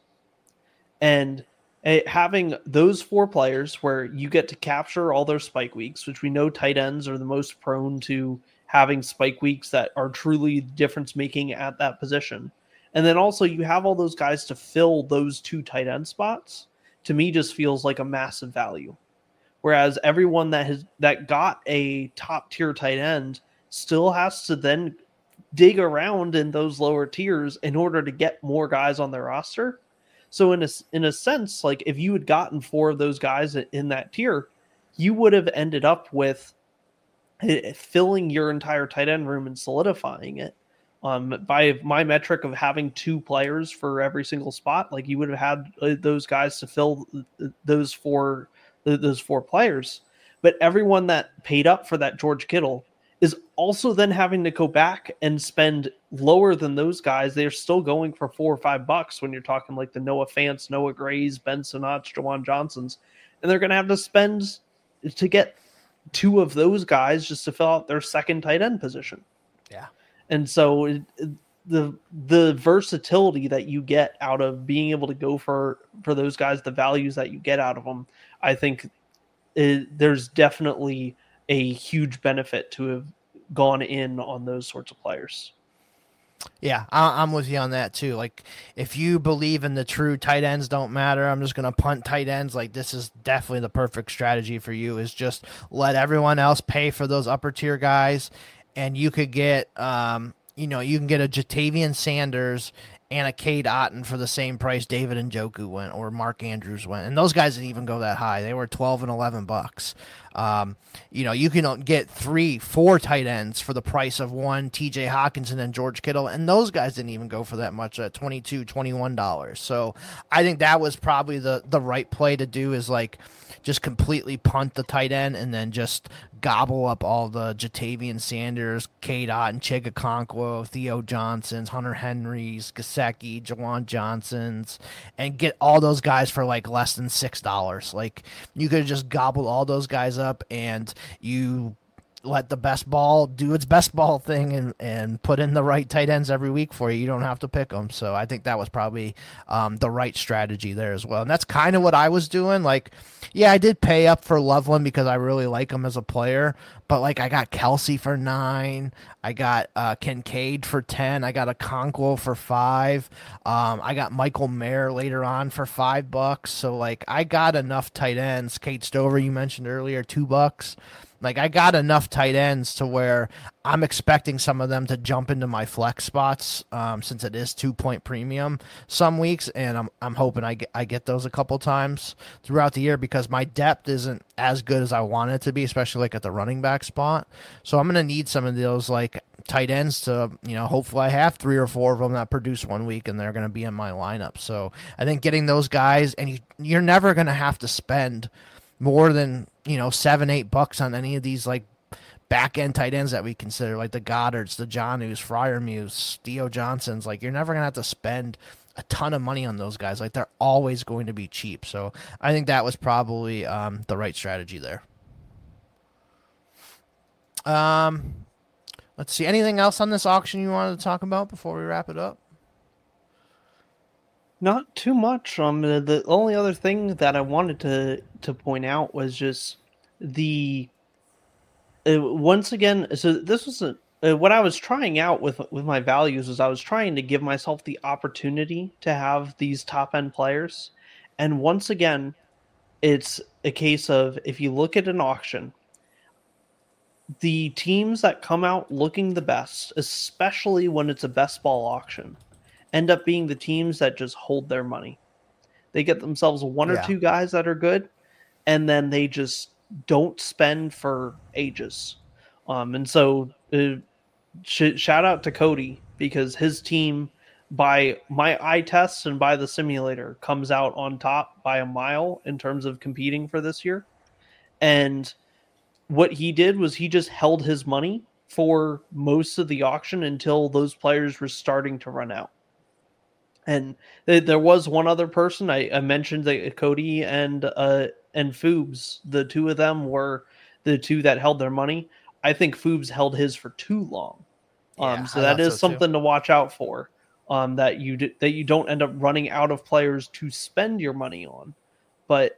And uh, having those four players where you get to capture all their spike weeks, which we know tight ends are the most prone to having spike weeks that are truly difference making at that position. And then also you have all those guys to fill those two tight end spots, to me just feels like a massive value. Whereas everyone that has that got a top tier tight end still has to then dig around in those lower tiers in order to get more guys on their roster. So in a, in a sense, like if you had gotten four of those guys in that tier, you would have ended up with filling your entire tight end room and solidifying it. Um, by my metric of having two players for every single spot, like you would have had uh, those guys to fill those four, those four players. But everyone that paid up for that George Kittle is also then having to go back and spend lower than those guys. They're still going for four or five bucks when you're talking like the Noah Fants, Noah Grays, Ben Sinach, Jawan Johnsons. And they're going to have to spend to get two of those guys just to fill out their second tight end position. Yeah. And so it, the the versatility that you get out of being able to go for, for those guys, the values that you get out of them, I think it, there's definitely a huge benefit to have gone in on those sorts of players. Yeah, I, I'm with you on that too. Like, if you believe in the true tight ends don't matter, I'm just gonna punt tight ends. Like, this is definitely the perfect strategy for you. Is just let everyone else pay for those upper tier guys, and you could get, um, you know, you can get a Jatavian Sanders and a Cade Otton for the same price David Njoku went or Mark Andrews went. And those guys didn't even go that high. They were twelve and eleven bucks. Um, you know, you can get three, four tight ends for the price of one T J Hawkinson and George Kittle. And those guys didn't even go for that much at twenty-two dollars, twenty-one dollars. So I think that was probably the, the right play to do, is like just completely punt the tight end and then just gobble up all the Jatavian Sanders, Cade Otton, Chig Okonkwo, Theo Johnsons, Hunter Henrys, Gesicki, Jawan Johnsons, and get all those guys for like less than six dollars. Like, you could have just gobbled all those guys up, and you let the best ball do its best ball thing and, and put in the right tight ends every week for you. You don't have to pick them. So I think that was probably um, the right strategy there as well. And that's kind of what I was doing. Like, yeah, I did pay up for Loveland because I really like him as a player, but like I got Kelsey for nine. I got uh, Kincaid for ten. I got a Okonkwo for five. Um, I got Michael Mayer later on for five bucks. So like I got enough tight ends. Kate Stover, you mentioned earlier, two bucks. Like, I got enough tight ends to where I'm expecting some of them to jump into my flex spots, um, since it is two-point premium some weeks, and I'm I'm hoping I get, I get those a couple times throughout the year, because my depth isn't as good as I want it to be, especially like at the running back spot. So I'm going to need some of those like tight ends to, you know, hopefully I have three or four of them that produce one week and they're going to be in my lineup. So I think getting those guys, and you, you're never going to have to spend more than, you know, seven, eight bucks on any of these like back end tight ends that we consider, like the Goddards, the Jonus, Freiermuth, Theo Johnsons. Like, you're never gonna have to spend a ton of money on those guys. Like, they're always going to be cheap. So I think that was probably um, the right strategy there. Um, let's see. Anything else on this auction you wanted to talk about before we wrap it up? Not too much. Um, the, the only other thing that I wanted to to point out was just the uh, once again. So this was a, uh, what I was trying out with with my values is I was trying to give myself the opportunity to have these top end players, and once again, it's a case of, if you look at an auction, the teams that come out looking the best, especially when it's a best ball auction, end up being the teams that just hold their money. They get themselves one or Yeah. two guys that are good, and then they just don't spend for ages. Um, and so uh, sh- shout out to Cody, because his team, by my eye tests and by the simulator, comes out on top by a mile in terms of competing for this year. And what he did was he just held his money for most of the auction until those players were starting to run out. And th- there was one other person I, I mentioned, that Cody and uh, and Foobs, the two of them were the two that held their money. I think Foobs held his for too long, um, Yeah, so I that thought is so, too. something to watch out for. Um, that you d- that you don't end up running out of players to spend your money on, but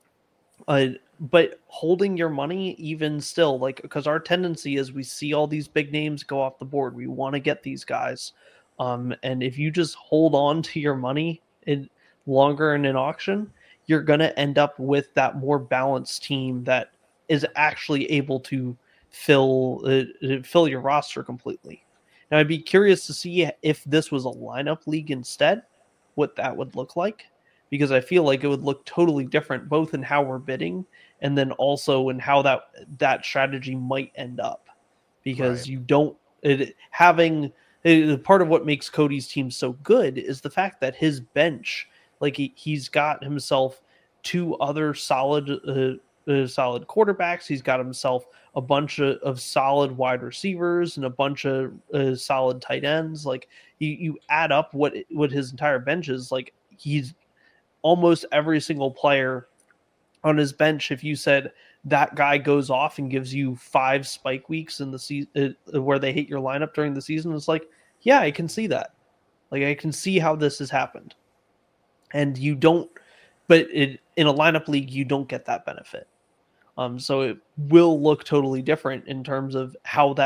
uh, but holding your money even still, like, because our tendency is we see all these big names go off the board, we want to get these guys. Um, and if you just hold on to your money in longer in an auction, you're going to end up with that more balanced team that is actually able to fill uh, fill your roster completely. Now, I'd be curious to see if this was a lineup league instead, what that would look like, because I feel like it would look totally different, both in how we're bidding and then also in how that that strategy might end up, because Right. you don't it, having. Part of what makes Cody's team so good is the fact that his bench, like he, he's got himself two other solid, uh, uh, solid quarterbacks. He's got himself a bunch of, of solid wide receivers and a bunch of uh, solid tight ends. Like you, you add up what what his entire bench is. Like, he's almost every single player on his bench. If you said that guy goes off and gives you five spike weeks in the season uh, where they hit your lineup during the season, it's like, yeah, I can see that. Like, I can see how this has happened. And you don't, but it, in a lineup league, you don't get that benefit. Um, so it will look totally different in terms of how that,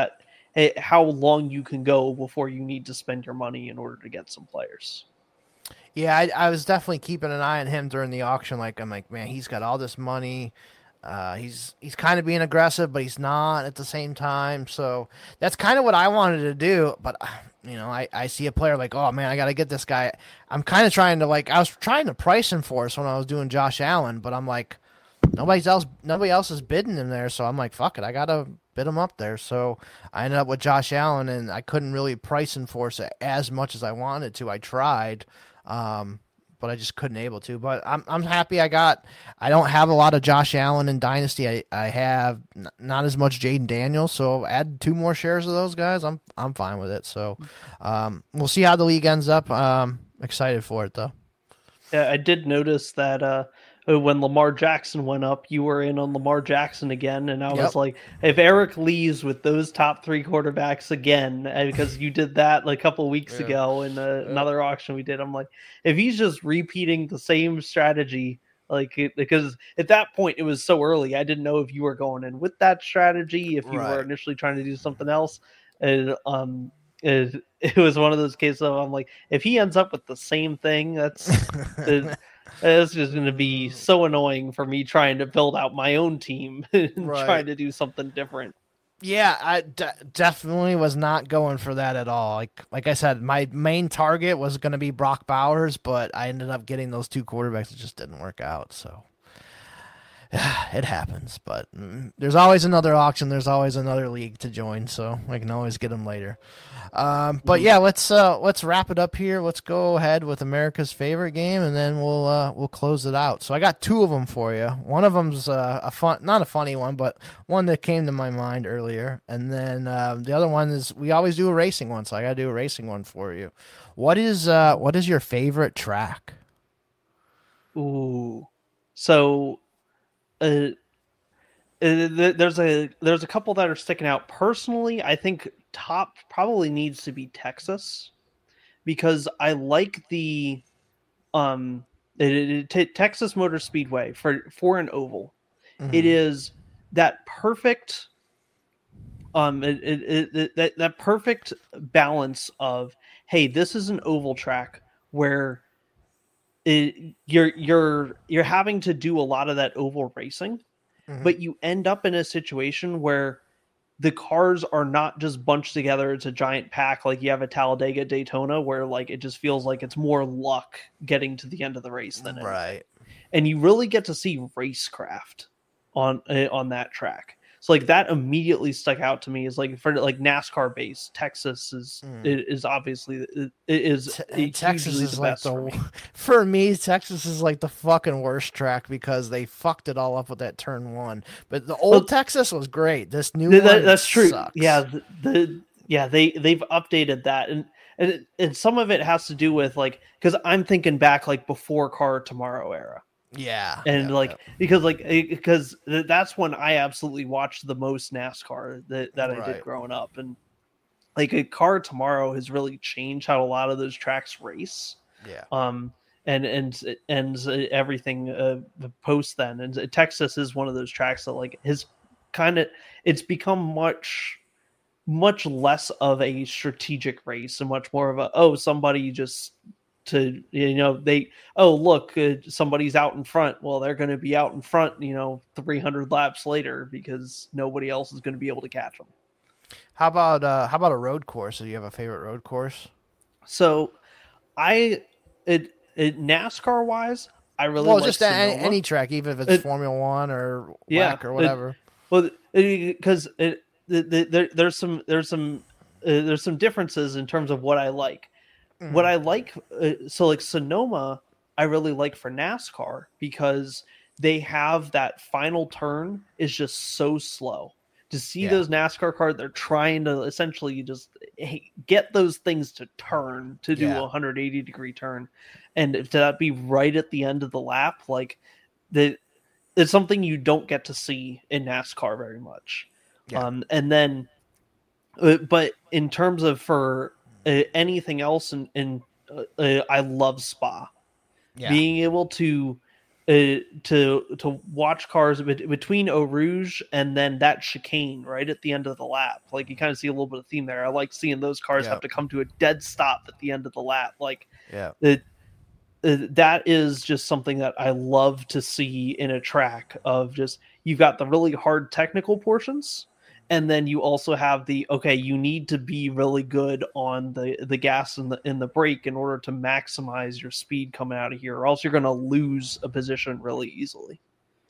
hey, how long you can go before you need to spend your money in order to get some players. Yeah, I, I was definitely keeping an eye on him during the auction. Like, I'm like, man, he's got all this money. Uh, he's he's kind of being aggressive, but he's not at the same time. So that's kind of what I wanted to do. But uh, you know, I, I see a player like, oh man, I got to get this guy. I'm kind of trying to like, I was trying to price him for us when I was doing Josh Allen, but I'm like, nobody's else, nobody else is bidding him there. So I'm like, fuck it, I gotta bid him up there. So I ended up with Josh Allen, and I couldn't really price and force it as much as I wanted to. I tried. Um, but I just couldn't able to. But I'm I'm happy I got. I don't have a lot of Josh Allen in Dynasty. I, I have n- not as much Jaden Daniels. So add two more shares of those guys. I'm I'm fine with it. So um, we'll see how the league ends up. Um, excited for it though. Yeah, I did notice that uh, when Lamar Jackson went up, you were in on Lamar Jackson again, and I Yep. was like, if Eric leaves with those top three quarterbacks again, and because you did that like a couple of weeks Yeah. ago in uh, another auction we did, I'm like, if he's just repeating the same strategy, like it, because at that point it was so early, I didn't know if you were going in with that strategy, if you were Right. initially trying to do something else, and um. It, it was one of those cases of I'm like, if he ends up with the same thing, that's it, it's just going to be so annoying for me trying to build out my own team and Right. trying to do something different. Yeah, I de- definitely was not going for that at all. Like like I said, my main target was going to be Brock Bowers, but I ended up getting those two quarterbacks. It just didn't work out. So it happens. But mm, there's always another auction. There's always another league to join, so I can always get them later. Um, but yeah, let's uh, let's wrap it up here. Let's go ahead with America's favorite game, and then we'll uh, we'll close it out. So I got two of them for you. One of them's uh, a fun, not a funny one, but one that came to my mind earlier. And then uh, the other one is we always do a racing one, so I got to do a racing one for you. What is uh, what is your favorite track? Ooh, so uh, uh, there's a there's a couple that are sticking out. Personally, I think top probably needs to be Texas, because I like the um it, it, it, Texas Motor Speedway for for an oval. Mm-hmm. It is that perfect um it, it, it, that that perfect balance of, hey, this is an oval track where it, you're you're you're having to do a lot of that oval racing, mm-hmm. but you end up in a situation where the cars are not just bunched together. It's a giant pack. Like you have a Talladega Daytona where like, it just feels like it's more luck getting to the end of the race than anything. Right. And you really get to see racecraft on, uh, on that track. So like that immediately stuck out to me is like for like NASCAR base, Texas is mm. is obviously it is T- Texas is the like best the for me. for me. Texas is like the fucking worst track because they fucked it all up with that turn one. But the old well, Texas was great. This new that, one that's true. Sucks. Yeah, the, the yeah they they've updated that and. And, and some of it has to do with like because I'm thinking back like before Car Tomorrow era. Yeah. And yeah, like, yeah. because like, because that's when I absolutely watched the most NASCAR that, that right. I did growing up. And like a Car Tomorrow has really changed how a lot of those tracks race. Yeah. Um, and, and, and everything, uh, post then. And Texas is one of those tracks that like has kind of, it's become much, much less of a strategic race and much more of a, oh, somebody just, to, you know, they, oh, look, uh, somebody's out in front. Well, they're going to be out in front, you know, three hundred laps later because nobody else is going to be able to catch them. How about, uh, how about a road course? Do you have a favorite road course? So I, it, it NASCAR wise, I really well, like just any, any track, even if it's it, Formula One or yeah, W E C or whatever. It, well, because it, it, it, there, there's some, there's some, uh, there's some differences in terms of what I like. Mm-hmm. What I like, uh, so like Sonoma, I really like for NASCAR because they have that final turn is just so slow. To see yeah. those NASCAR cars, they're trying to essentially just get those things to turn, to do yeah. a one hundred eighty degree turn. And to that be right at the end of the lap, like the, it's something you don't get to see in NASCAR very much. Yeah. Um, and then, uh, but in terms of for, Uh, anything else in, in uh, uh, I love Spa. Yeah. Being able to uh, to to watch cars between Eau Rouge and then that chicane right at the end of the lap. Like you kind of see a little bit of theme there. I like seeing those cars Yep. have to come to a dead stop at the end of the lap. Like Yeah. it, it, that is just something that I love to see in a track of just, you've got the really hard technical portions. And then you also have the, okay, you need to be really good on the, the gas and the, and the brake in order to maximize your speed coming out of here, or else you're going to lose a position really easily.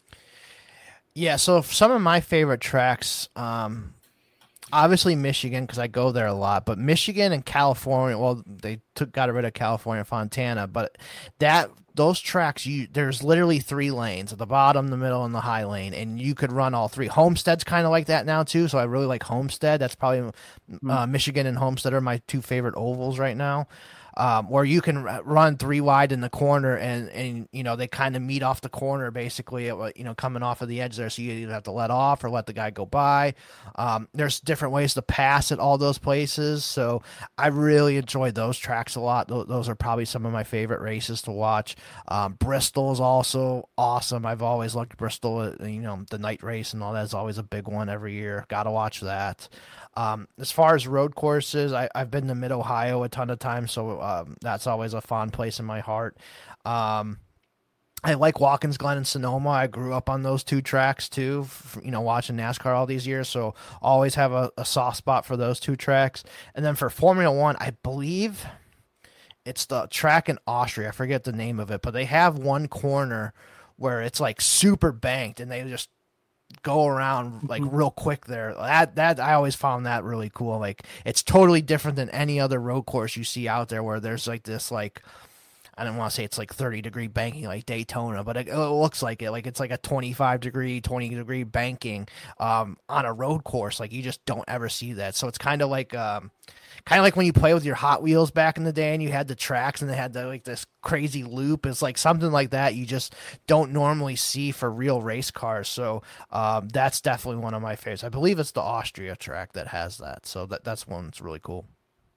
Yeah, so some of my favorite tracks, um, obviously Michigan, because I go there a lot, but Michigan and California, well, they took got rid of California, Fontana, but that those tracks, you there's literally three lanes, at the bottom, the middle, and the high lane, and you could run all three. Homestead's kind of like that now, too, so I really like Homestead. That's probably mm-hmm. uh, Michigan and Homestead are my two favorite ovals right now. Um, where you can run three wide in the corner, and, and you know they kind of meet off the corner basically, you know, coming off of the edge there. So you either have to let off or let the guy go by. Um, there's different ways to pass at all those places. So I really enjoyed those tracks a lot. Those, those are probably some of my favorite races to watch. Um, Bristol is also awesome. I've always loved Bristol. You know, the night race and all that is always a big one every year. Got to watch that. Um, as far as road courses, I, I've been to Mid-Ohio a ton of times, so um, that's always a fond place in my heart. Um, I like Watkins Glen and Sonoma. I grew up on those two tracks too, f- you know, watching NASCAR all these years, so always have a, a soft spot for those two tracks. And then for Formula One, I believe it's the track in Austria. I forget the name of it, but they have one corner where it's like super banked, and they just go around like real quick there. That that I always found that really cool. Like it's totally different than any other road course you see out there, where there's like this like I don't want to say it's like thirty degree banking like Daytona, but it, it looks like it. Like it's like a twenty-five degree, twenty degree banking um, on a road course. Like you just don't ever see that. So it's kind of like um, kind of like when you play with your Hot Wheels back in the day, and you had the tracks and they had the, like this crazy loop. It's like something like that you just don't normally see for real race cars. So um, that's definitely one of my favorites. I believe it's the Austria track that has that. So that that's one that's really cool.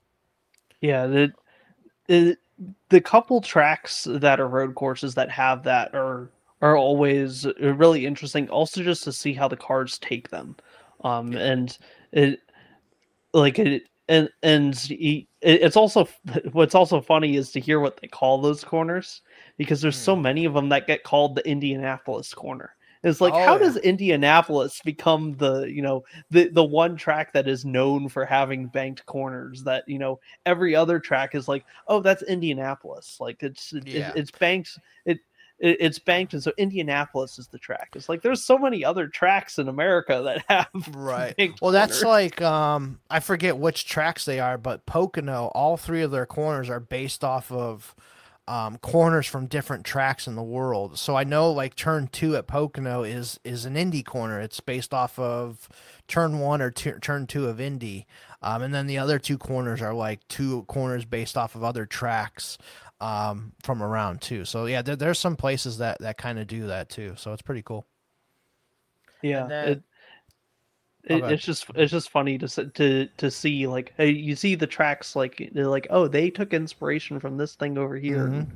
Yeah, the, the the couple tracks that are road courses that have that are are always really interesting. Also, just to see how the cars take them, um, and it like it. And and he, it's also what's also funny is to hear what they call those corners, because there's so many of them that get called the Indianapolis corner. It's like, oh, how yeah. does Indianapolis become the you know the the one track that is known for having banked corners that you know every other track is like, oh, that's Indianapolis. Like it's yeah. it, it's banked it. It's banked, and so Indianapolis is the track. It's like there's so many other tracks in America that have right. Well, that's corners. Like um, I forget which tracks they are, but Pocono, all three of their corners are based off of um, corners from different tracks in the world. So I know like turn two at Pocono is is an Indy corner. It's based off of turn one or t- turn two of Indy, um, and then the other two corners are like two corners based off of other tracks. Um, from around too. So yeah, there, there's some places that, that kind of do that too. So it's pretty cool. Yeah. Then, it, it, it's just, it's just funny to, to, to see like, hey, you see the tracks, like they're like, oh, they took inspiration from this thing over here. Mm-hmm.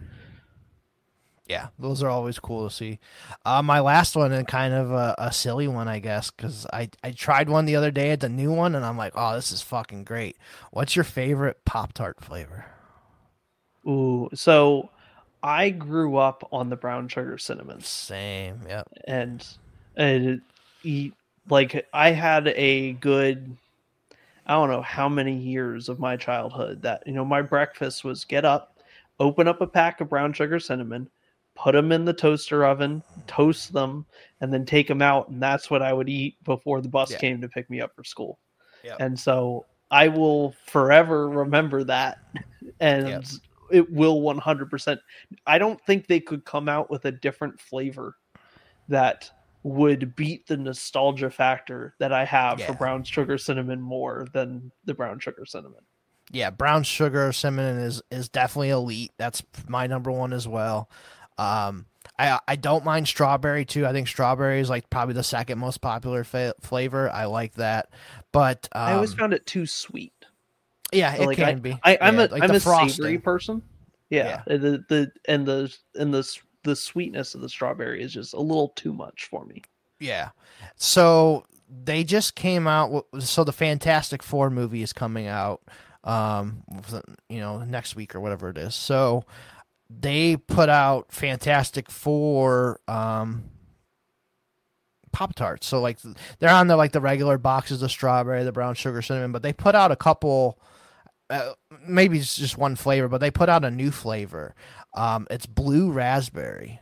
Yeah. Those are always cool to see. Uh, my last one, and kind of a, a silly one, I guess, cause I, I tried one the other day at the new one and I'm like, oh, this is fucking great. What's your favorite Pop-Tart flavor? Ooh, so I grew up on the brown sugar cinnamon. Same, yeah. And and eat like I had a good I don't know how many years of my childhood that you know my breakfast was get up, open up a pack of brown sugar cinnamon, put them in the toaster oven, toast them, and then take them out, and that's what I would eat before the bus yeah. came to pick me up for school. Yeah. And so I will forever remember that, and. Yeah. It will one hundred percent. I don't think they could come out with a different flavor that would beat the nostalgia factor that I have yeah. for brown sugar cinnamon more than the brown sugar cinnamon. Yeah, brown sugar cinnamon is, is definitely elite. That's my number one as well. Um, I I don't mind strawberry too. I think strawberry is like probably the second most popular fa- flavor. I like that, but um, I always found it too sweet. Yeah, it like can I, be. I, I'm yeah, a like I'm a frosting. savory person. Yeah, yeah. The the and the and the the sweetness of the strawberry is just a little too much for me. Yeah. So they just came out. with- So the Fantastic Four movie is coming out, um, you know, next week or whatever it is. So they put out Fantastic Four, um, Pop-Tarts. So like they're on the like the regular boxes of strawberry, the brown sugar cinnamon, but they put out a couple, uh, maybe it's just one flavor, but they put out a new flavor. Um, it's blue raspberry.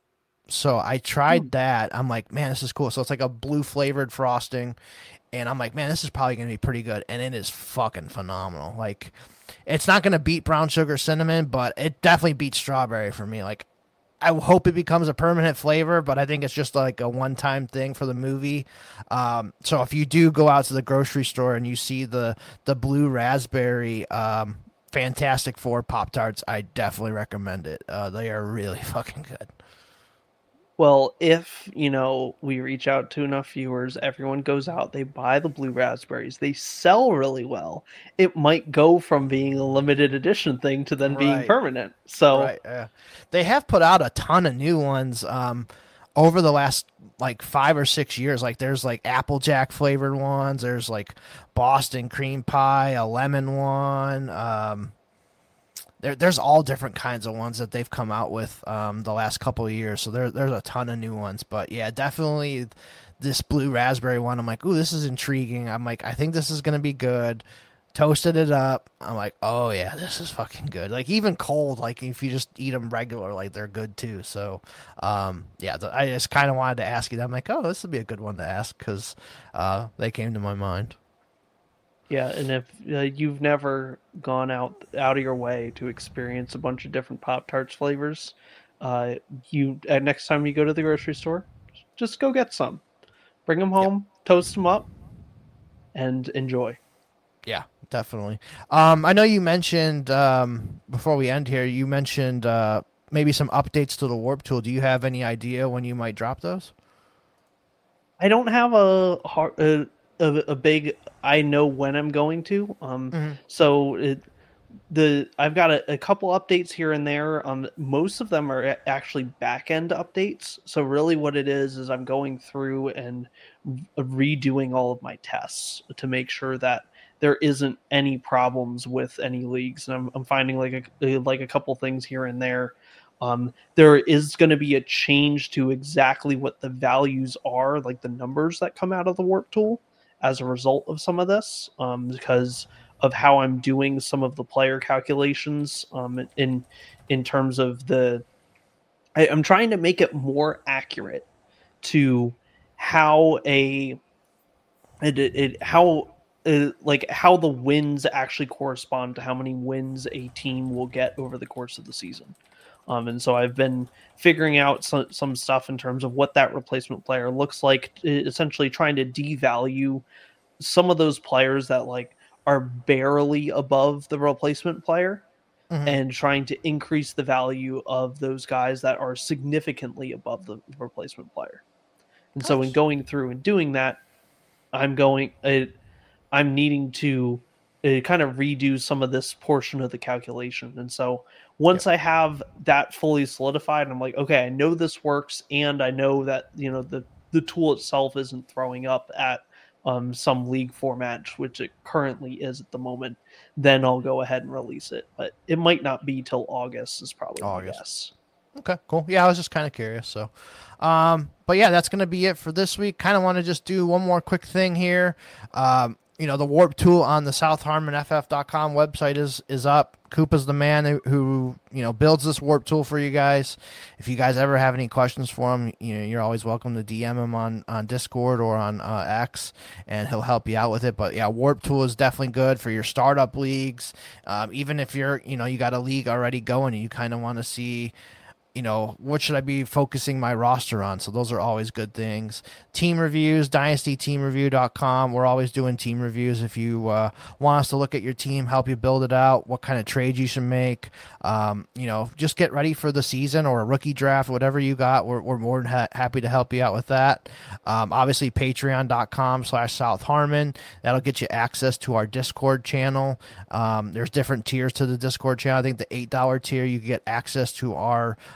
So I tried that. I'm like, man, this is cool. So it's like a blue flavored frosting, and I'm like, man, this is probably gonna be pretty good, and it is fucking phenomenal. Like, it's not gonna beat brown sugar cinnamon, but it definitely beats strawberry for me. Like, I hope it becomes a permanent flavor, but I think it's just like a one-time thing for the movie. Um, so if you do go out to the grocery store and you see the the blue raspberry um, Fantastic Four Pop-Tarts, I definitely recommend it. Uh, they are really fucking good. Well, if, you know, we reach out to enough viewers, everyone goes out, they buy the blue raspberries, they sell really well, it might go from being a limited edition thing to then being Right. permanent. So, Right. Yeah. They have put out a ton of new ones um, over the last like five or six years. Like there's like Applejack flavored ones. There's like Boston cream pie, a lemon one. Um, there, there's all different kinds of ones that they've come out with um, the last couple of years. So there, there's a ton of new ones. But yeah, definitely this blue raspberry one. I'm like, ooh, this is intriguing. I'm like, I think this is gonna be good. Toasted it up. I'm like, oh yeah, this is fucking good. Like even cold, like if you just eat them regular, like they're good too. So, um, yeah, the, I just kind of wanted to ask you that. I'm like, oh, this would be a good one to ask because uh, they came to my mind. yeah, and if uh, you've never gone out out of your way to experience a bunch of different Pop-Tarts flavors, uh, you uh, next time you go to the grocery store, just go get some. Bring them home, toast them up, and enjoy. Yeah, definitely. Um, I know you mentioned um, before we end here, you mentioned uh, maybe some updates to the Warp Tool. Do you have any idea when you might drop those? I don't have a hard, a, a, a big. I know when I'm going to. Um, Mhm. so it, the I've got a, a couple updates here and there. Um, most of them are a- actually back end updates. So really, what it is is I'm going through and redoing all of my tests to make sure that there isn't any problems with any leagues, and I'm, I'm finding like a like a couple things here and there. Um, there is going to be a change to exactly what the values are, like the numbers that come out of the Warp Tool as a result of some of this, um, because of how I'm doing some of the player calculations um, in in terms of the. I, I'm trying to make it more accurate to how a it, it, it how. Uh, like how the wins actually correspond to how many wins a team will get over the course of the season. Um, and so I've been figuring out some, some stuff in terms of what that replacement player looks like, essentially trying to devalue some of those players that like are barely above the replacement player, mm-hmm. and trying to increase the value of those guys that are significantly above the replacement player. And nice. So in going through and doing that, I'm going... Uh, I'm needing to uh, kind of redo some of this portion of the calculation. And so once yep. I have that fully solidified, I'm like, okay, I know this works. And I know that, you know, the, the tool itself isn't throwing up at um, some league format, which it currently is at the moment. Then I'll go ahead and release it. But it might not be till August is probably August. my guess. Okay, cool. Yeah, I was just kind of curious. So, um, but yeah, that's going to be it for this week. Kind of want to just do one more quick thing here. Um, You know, the Warp Tool on the South Harmon F F dot com website is is up. Koopa's the man who, who, you know, builds this Warp Tool for you guys. If you guys ever have any questions for him, you know, you're always welcome to D M him on, on Discord or on uh, X, and he'll help you out with it. But yeah, Warp Tool is definitely good for your startup leagues. Um, even if you're, you know, you got a league already going and you kind of want to see, you know, what should I be focusing my roster on? So those are always good things. Team reviews, dynasty team review dot com. We're always doing team reviews. If you uh, want us to look at your team, help you build it out, what kind of trades you should make, um, you know, just get ready for the season or a rookie draft, whatever you got. We're, we're more than ha- happy to help you out with that. Um, obviously, patreon dot com slash South Harmon. That'll get you access to our Discord channel. Um, there's different tiers to the Discord channel. I think the eight dollar tier, you get access to our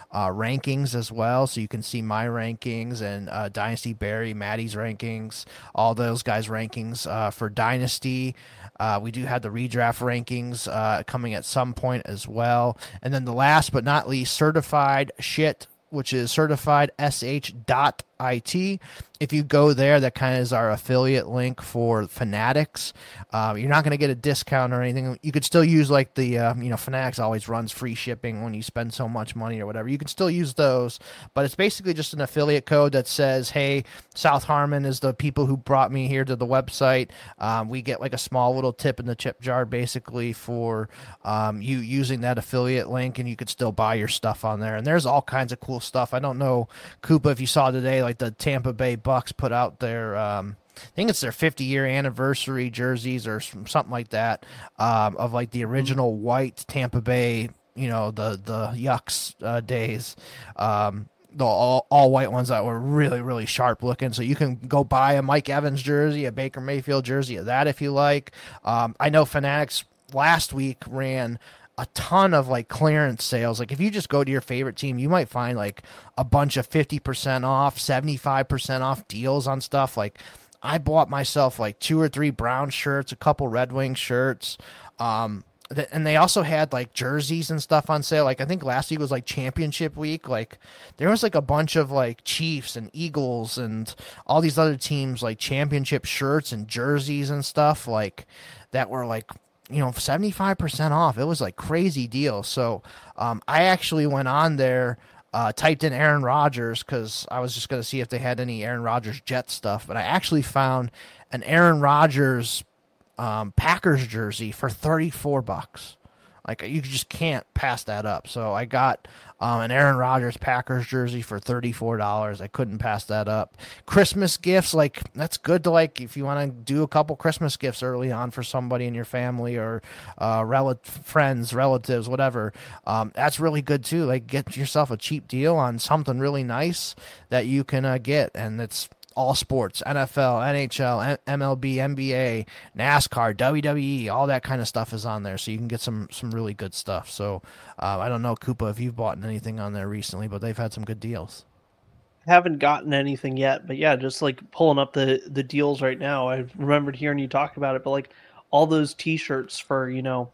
uh, rankings as well. So you can see my rankings and uh, Dynasty Barry, Maddie's rankings, all those guys' rankings uh, for Dynasty. Uh, we do have the redraft rankings uh, coming at some point as well. And then the last but not least, certified shit, which is certified sh dot it. If you go there, that kind of is our affiliate link for Fanatics. Uh, you're not going to get a discount or anything. You could still use like the, uh, you know, Fanatics always runs free shipping when you spend so much money or whatever. You can still use those, but it's basically just an affiliate code that says, hey, South Harmon is the people who brought me here to the website. Um, we get like a small little tip in the tip jar basically for um, you using that affiliate link, and you could still buy your stuff on there. And there's all kinds of cool stuff. I don't know, Koopa, if you saw today, like the Tampa Bay Bucks put out their, um, I think it's their fifty year anniversary jerseys or something like that, um, of like the original white Tampa Bay, you know, the, the Yucks uh, days, um, the all, all white ones that were really, really sharp looking. So you can go buy a Mike Evans jersey, a Baker Mayfield jersey of that if you like. Um, I know Fanatics last week ran a ton of like clearance sales. Like if you just go to your favorite team, you might find like a bunch of fifty percent off, seventy-five percent off deals on stuff. Like I bought myself like two or three Brown shirts, a couple Red Wing shirts. Um, th- and they also had like jerseys and stuff on sale. Like I think last week was like championship week. Like there was like a bunch of like Chiefs and Eagles and all these other teams, like championship shirts and jerseys and stuff like that were like, you know, seventy-five percent off. It was like crazy deal. So um, I actually went on there, uh, typed in Aaron Rodgers because I was just going to see if they had any Aaron Rodgers Jet stuff. But I actually found an Aaron Rodgers um, Packers jersey for thirty-four bucks. Like you just can't pass that up. So I got um, an Aaron Rodgers Packers jersey for thirty-four dollars. I couldn't pass that up. Christmas gifts, like that's good to like if you want to do a couple Christmas gifts early on for somebody in your family or uh, rel- friends, relatives, whatever. Um, that's really good too. Like get yourself a cheap deal on something really nice that you can uh, get, and it's all sports, N F L, N H L, M L B, N B A, NASCAR, W W E, all that kind of stuff is on there. So you can get some some really good stuff. So uh, I don't know, Koopa, if you've bought anything on there recently, but they've had some good deals. Haven't gotten anything yet, but yeah, just like pulling up the, the deals right now. I remembered hearing you talk about it, but like all those t-shirts for, you know,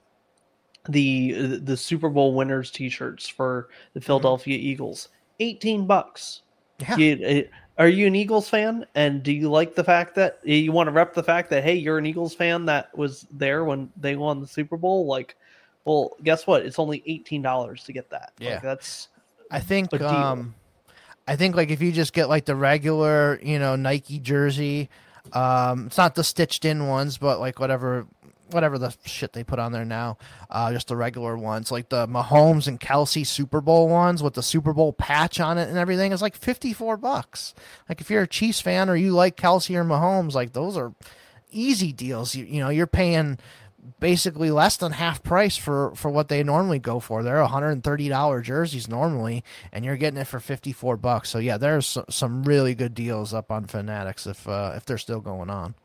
the the Super Bowl winners t-shirts for the Philadelphia mm-hmm. Eagles, eighteen bucks. Yeah. You, Are you an Eagles fan? And do you like the fact that you want to rep the fact that, hey, you're an Eagles fan that was there when they won the Super Bowl? Like, well, guess what? It's only eighteen dollars to get that. Yeah. Like, that's, I think, um, I think like if you just get like the regular, you know, Nike jersey, um, it's not the stitched in ones, but like whatever, whatever the shit they put on there now, uh, just the regular ones, like the Mahomes and Kelsey Super Bowl ones with the Super Bowl patch on it and everything is like fifty-four bucks. Like if you're a Chiefs fan or you like Kelsey or Mahomes, like those are easy deals. You, you know, you're paying basically less than half price for, for what they normally go for. They're one hundred thirty dollars jerseys normally, and you're getting it for fifty-four bucks. So yeah, there's some really good deals up on Fanatics if, uh, if they're still going on.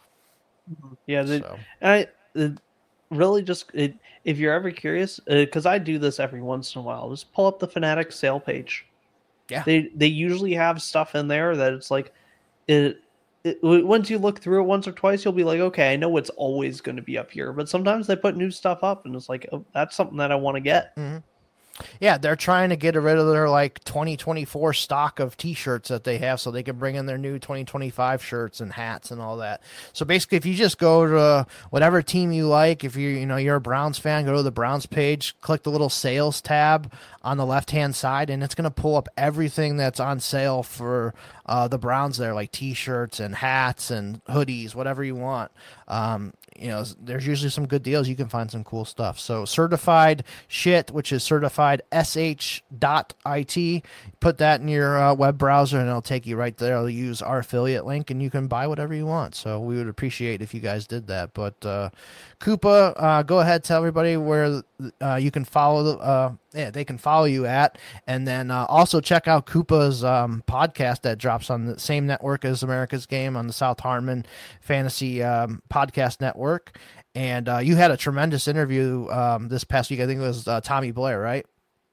Yeah. The, so. I, It really just it, if you're ever curious, because uh, I do this every once in a while, just pull up the Fanatics sale page. Yeah, they they usually have stuff in there that it's like it, it. Once you look through it once or twice, you'll be like, okay, I know it's always going to be up here, but sometimes they put new stuff up, and it's like, oh, that's something that I want to get. Mm-hmm. Yeah, they're trying to get rid of their like twenty twenty-four stock of t-shirts that they have so they can bring in their new twenty twenty-five shirts and hats and all that. So basically if you just go to whatever team you like, if you you know you're a Browns fan, go to the Browns page, click the little sales tab on the left-hand side, and it's going to pull up everything that's on sale for uh, the Browns there, like t-shirts and hats and hoodies, whatever you want. Um, you know, there's usually some good deals. You can find some cool stuff. So certified shit, which is certified sh dot it. Put that in your uh, web browser and it'll take you right there. I'll use our affiliate link and you can buy whatever you want. So we would appreciate if you guys did that. But uh, Koopa, uh, go ahead, tell everybody where uh, you can follow. Uh, yeah, they can follow you at, and then uh, also check out Koopa's um, podcast that drops on the same network as America's Game on the South Harmon Fantasy um, Podcast Network. And uh, you had a tremendous interview um, this past week. I think it was uh, Tommy Blair, right?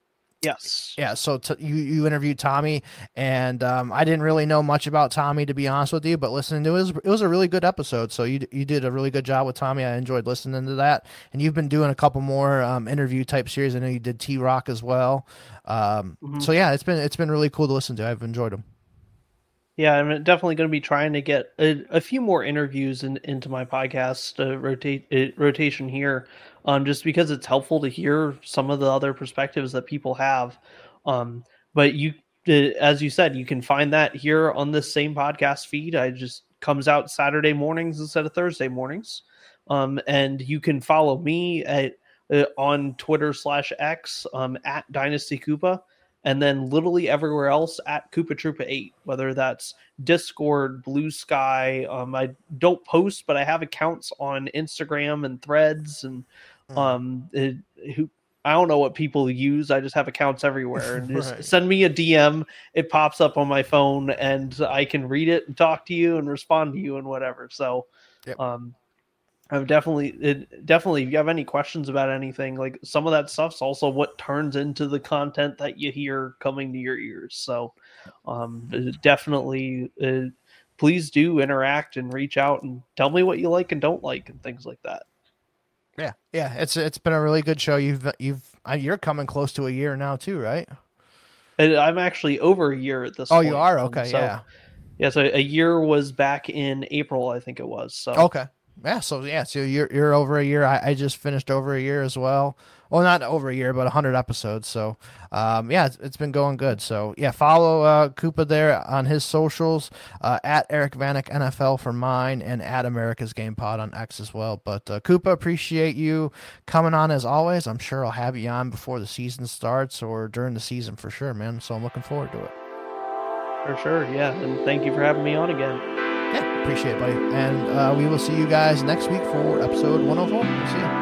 Yes. Yeah, so t- you you interviewed Tommy, and um, I didn't really know much about Tommy, to be honest with you, but listening to it, it was, it was a really good episode. So you you did a really good job with Tommy. I enjoyed listening to that, and you've been doing a couple more um, interview type series. I know you did T Rock as well. Um, Mm-hmm. So yeah, it's been it's been really cool to listen to. I've enjoyed them. Yeah, I'm definitely going to be trying to get a, a few more interviews in, into my podcast uh, rotate uh, rotation here, um, just because it's helpful to hear some of the other perspectives that people have. Um, but you, uh, as you said, you can find that here on this same podcast feed. I just comes out Saturday mornings instead of Thursday mornings, um, and you can follow me at uh, on Twitter slash X um, at Dynasty Koopa. And then literally everywhere else at Koopa Troopa eight, whether that's Discord, Blue Sky. Um, I don't post, but I have accounts on Instagram and Threads, and um, it, who I don't know what people use. I just have accounts everywhere, and just Right. send me a D M. It pops up on my phone, and I can read it and talk to you and respond to you and whatever. So, Yep. um, I'm definitely it, definitely if you have any questions about anything, like some of that stuff's also what turns into the content that you hear coming to your ears. So um definitely uh, please do interact and reach out and tell me what you like and don't like and things like that. Yeah, yeah, it's it's been a really good show. You've you've uh, you're coming close to a year now too, right? And I'm actually over a year at this Oh, point. you are? Um, Okay, so, yeah. Yeah, so a year was back in April, I think it was. So Okay. Yeah, so yeah, so you're you're over a year. I, I just finished over a year as well. Well, not over a year, but one hundred episodes. So, um, yeah, it's, it's been going good. So, yeah, follow uh, Koopa there on his socials, uh, at Eric Vanek N F L for mine, and at America's Game Pod on X as well. But uh, Koopa, appreciate you coming on as always. I'm sure I'll have you on before the season starts or during the season for sure, man. So I'm looking forward to it. for sure, yeah. And thank you for having me on again. Yeah, appreciate it, buddy. And uh, we will see you guys next week for episode one oh four. We'll see you.